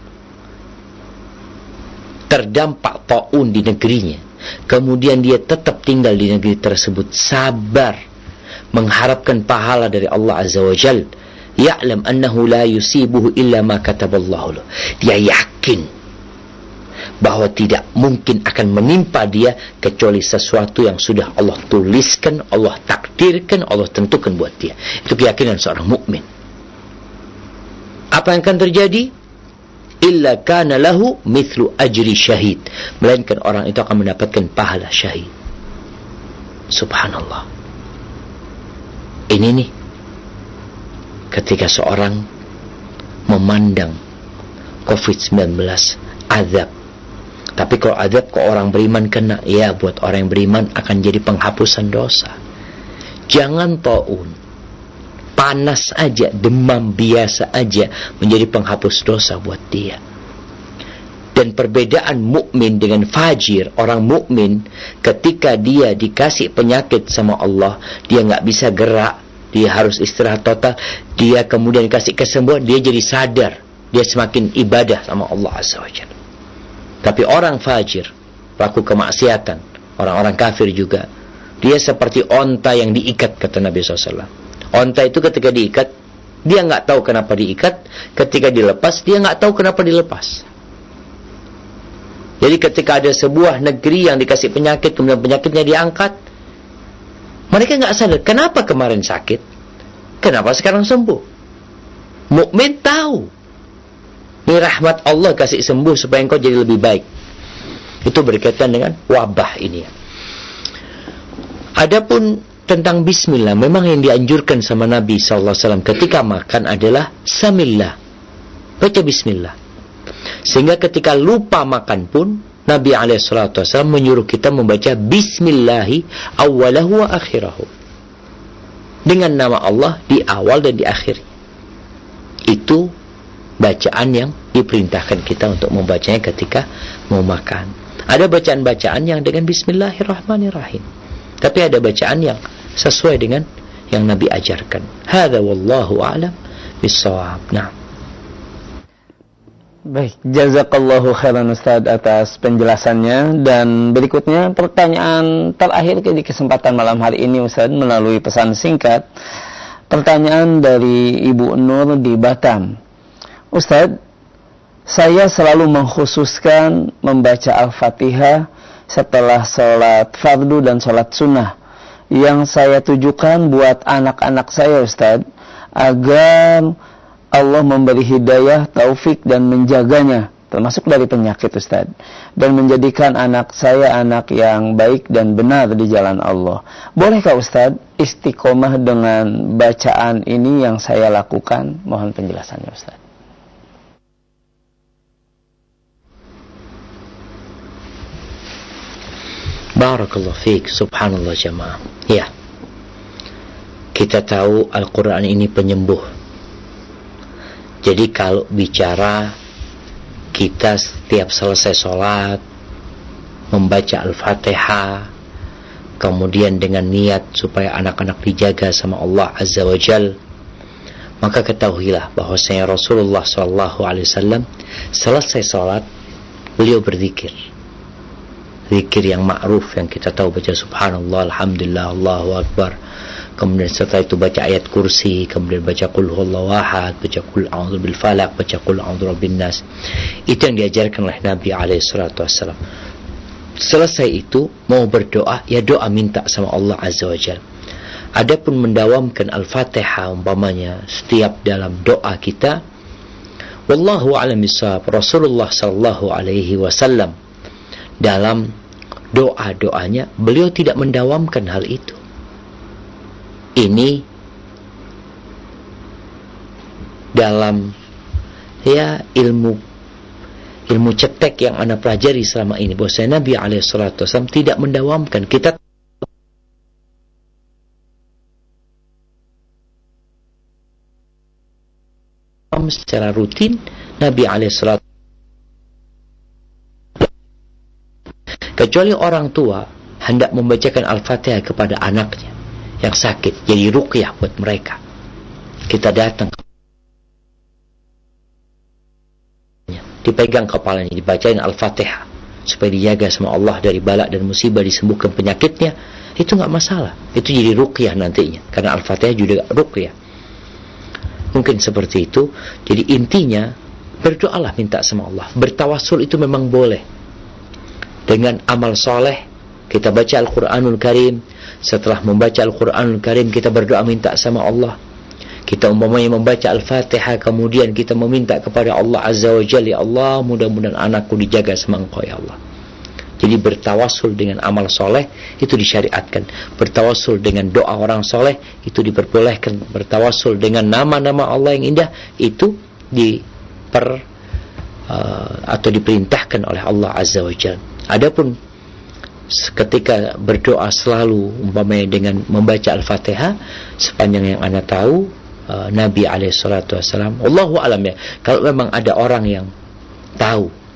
terdampak ta'un di negerinya, kemudian dia tetap tinggal di negeri tersebut, sabar, mengharapkan pahala dari Allah Azza wa Jal. Ya'lam annahu la yusibuhu illa ma kataballahu lahu. Dia yakin bahwa tidak mungkin akan menimpa dia kecuali sesuatu yang sudah Allah tuliskan, Allah takdirkan, Allah tentukan buat dia. Itu keyakinan seorang mukmin. Apa yang akan terjadi? Illa kana lahu mithlu ajri syahid, melainkan orang itu akan mendapatkan pahala syahid. Subhanallah. Ini nih, ketika seorang memandang covid sembilan belas azab. Tapi kalau azab ke orang beriman kena, ya buat orang yang beriman akan jadi penghapusan dosa. Jangan ta'un, panas aja, demam biasa aja menjadi penghapus dosa buat dia. Dan perbedaan mukmin dengan fajir, orang mukmin ketika dia dikasih penyakit sama Allah, dia nggak bisa gerak, dia harus istirahat total, dia kemudian dikasih kesembuhan, dia jadi sadar, dia semakin ibadah sama Allah Azza wa Jalla. Tapi orang fajir, pelaku kemaksiatan, orang-orang kafir juga, dia seperti onta yang diikat, kata Nabi shallallahu alaihi wasallam. Onta itu ketika diikat, dia nggak tahu kenapa diikat, ketika dilepas, dia nggak tahu kenapa dilepas. Jadi ketika ada sebuah negeri yang dikasih penyakit, kemudian penyakitnya diangkat, mereka nggak sadar, kenapa kemarin sakit, kenapa sekarang sembuh. Mukmin tahu, ini rahmat Allah kasih sembuh supaya engkau jadi lebih baik. Itu berkaitan dengan wabah ini. Adapun tentang bismillah, memang yang dianjurkan sama Nabi shallallahu alaihi wasallam ketika makan adalah samillah, baca bismillah. Sehingga ketika lupa makan pun Nabi alaihi salatu wasallam menyuruh kita membaca bismillahi awwalahu wa akhirahu, dengan nama Allah di awal dan di akhir. Itu bacaan yang diperintahkan kita untuk membacanya ketika mau makan. Ada bacaan-bacaan yang dengan bismillahirrahmanirrahim, tapi ada bacaan yang sesuai dengan yang Nabi ajarkan. Hadza wallahu a'lam bissawab. Nah, baik, jazakallahu khairan Ustaz atas penjelasannya. Dan berikutnya pertanyaan terakhir di kesempatan malam hari ini Ustaz, melalui pesan singkat. Pertanyaan dari Ibu Nur di Batam. Ustaz, saya selalu mengkhususkan membaca Al-Fatihah setelah sholat fardu dan sholat sunnah, yang saya tujukan buat anak-anak saya Ustaz, agar Allah memberi hidayah, taufik dan menjaganya, termasuk dari penyakit Ustaz, dan menjadikan anak saya anak yang baik dan benar di jalan Allah. Bolehkah Ustaz istiqomah dengan bacaan ini yang saya lakukan? Mohon penjelasannya Ustaz. Barakallahu fiik, subhanallah jamaah. Ya, kita tahu Al-Quran ini penyembuh. Jadi kalau bicara kita setiap selesai sholat membaca Al-Fatihah, kemudian dengan niat supaya anak-anak dijaga sama Allah Azza wa Jal, maka ketahuilah bahwasanya Rasulullah Sallallahu Alaihi Wasallam selesai sholat beliau berzikir, zikir yang ma'ruf yang kita tahu, baca subhanallah, alhamdulillah, Allahu Akbar. Kemudian setelah itu baca ayat kursi, kemudian baca qul huwallahu ahad, baca qul a'udzu bil falaq, baca qul a'udzu birabbin nas. Itu yang diajarkan oleh Nabi alaihi salatu wasallam. Selesai itu mau berdoa, ya doa minta sama Allah Azza wa Jalla. Adapun mendawamkan Al-Fatihah umpamanya setiap dalam doa kita, wallahu a'lam bishawab, Rasulullah sallallahu alaihi wasallam dalam doa-doanya beliau tidak mendawamkan hal itu. Ini dalam ya ilmu ilmu cetek yang anda pelajari selama ini, bahwa Nabi alaihi salatu wasallam tidak mendawamkan. Kita secara rutin Nabi alaihi salatu, kecuali orang tua hendak membacakan Al-Fatihah kepada anaknya yang sakit, jadi ruqyah buat mereka, kita datang, dipegang kepalanya, dibacain Al-Fatihah supaya dijaga sama Allah dari bala dan musibah, disembuhkan penyakitnya, itu nggak masalah. Itu jadi ruqyah nantinya, karena Al-Fatihah juga ruqyah. Mungkin seperti itu. Jadi intinya berdoalah, minta sama Allah. Bertawassul itu memang boleh dengan amal soleh. Kita baca Al-Quranul Karim, setelah membaca Al-Quranul Karim kita berdoa minta sama Allah. Kita umpamanya membaca Al-Fatihah, kemudian kita meminta kepada Allah Azza wa Jalla, ya Allah, mudah-mudahan anakku dijaga sama Engkau ya Allah. Jadi bertawassul dengan amal soleh itu disyariatkan. Bertawassul dengan doa orang soleh itu diperbolehkan. Bertawassul dengan nama-nama Allah yang indah itu diper uh, atau diperintahkan oleh Allah Azza wa Jalla. Adapun ketika berdoa selalu umpamanya dengan membaca Al-Fatihah, sepanjang yang anda tahu uh, Nabi alaihi salatu wasallam, Allahu alam ya, kalau memang ada orang yang tahu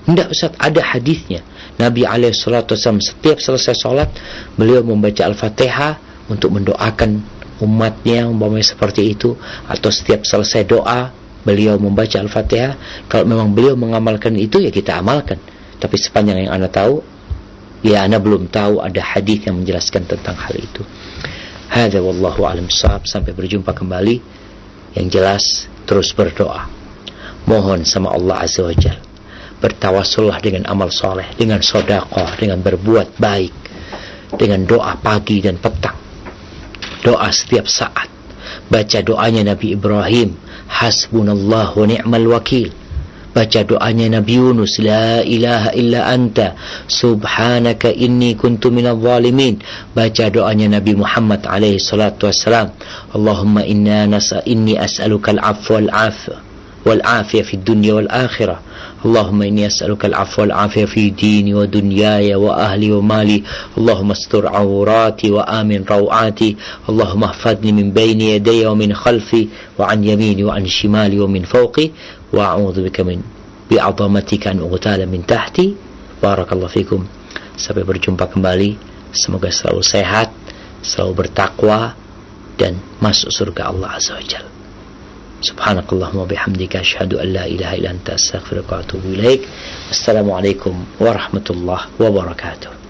Tidak Ustaz, ada hadisnya. Nabi alaihi salatu wasallam setiap selesai sholat, beliau membaca Al-Fatihah untuk mendoakan umatnya, umpamanya seperti itu. Atau setiap selesai doa, beliau membaca Al-Fatihah. Kalau memang beliau mengamalkan itu, ya kita amalkan. Tapi sepanjang yang Anda tahu, ya Anda belum tahu ada hadis yang menjelaskan tentang hal itu. Hadza wallahu a'lam bissawab. Sampai berjumpa kembali. Yang jelas, terus berdoa. Mohon sama Allah Azza wa Jalla. Bertawassullah dengan amal soleh, dengan sedekah, dengan berbuat baik, dengan doa pagi dan petang, doa setiap saat. Baca doanya Nabi Ibrahim, hasbunallah wa ni'mal wakil. Baca doanya Nabi Yunus, la ilaha illa anta subhanaka inni kuntu minadh dhalimin. Baca doanya Nabi Muhammad alaihi salatu wassalam, Allahumma inna nasa inni as'aluka al-'afwa wal-'afwa wal-'afiyah fid dunya wal-akhirah. Allahumma inni as'aluka al-'afwa wal-'afiyah fi dini wa dunyaya wa ahli wa mali. Allahumma astur 'awrati wa amin raw'ati. Allahumma ihfadni min bayni yadayya wa min khalfi wa an yamini wa an shimali wa min fawqi wa a'udzu bika min bi'azamatika an ughtala min tahti. Barakallahu fikum. Sampai berjumpa kembali. Semoga selalu sehat, selalu bertakwa, dan masuk surga Allah Azza wa Jalla. Subhanakallahumma bihamdika asyhadu an la ilaha illa anta astaghfiruka wa atubu ilaik. Assalamualaikum warahmatullahi wabarakatuh.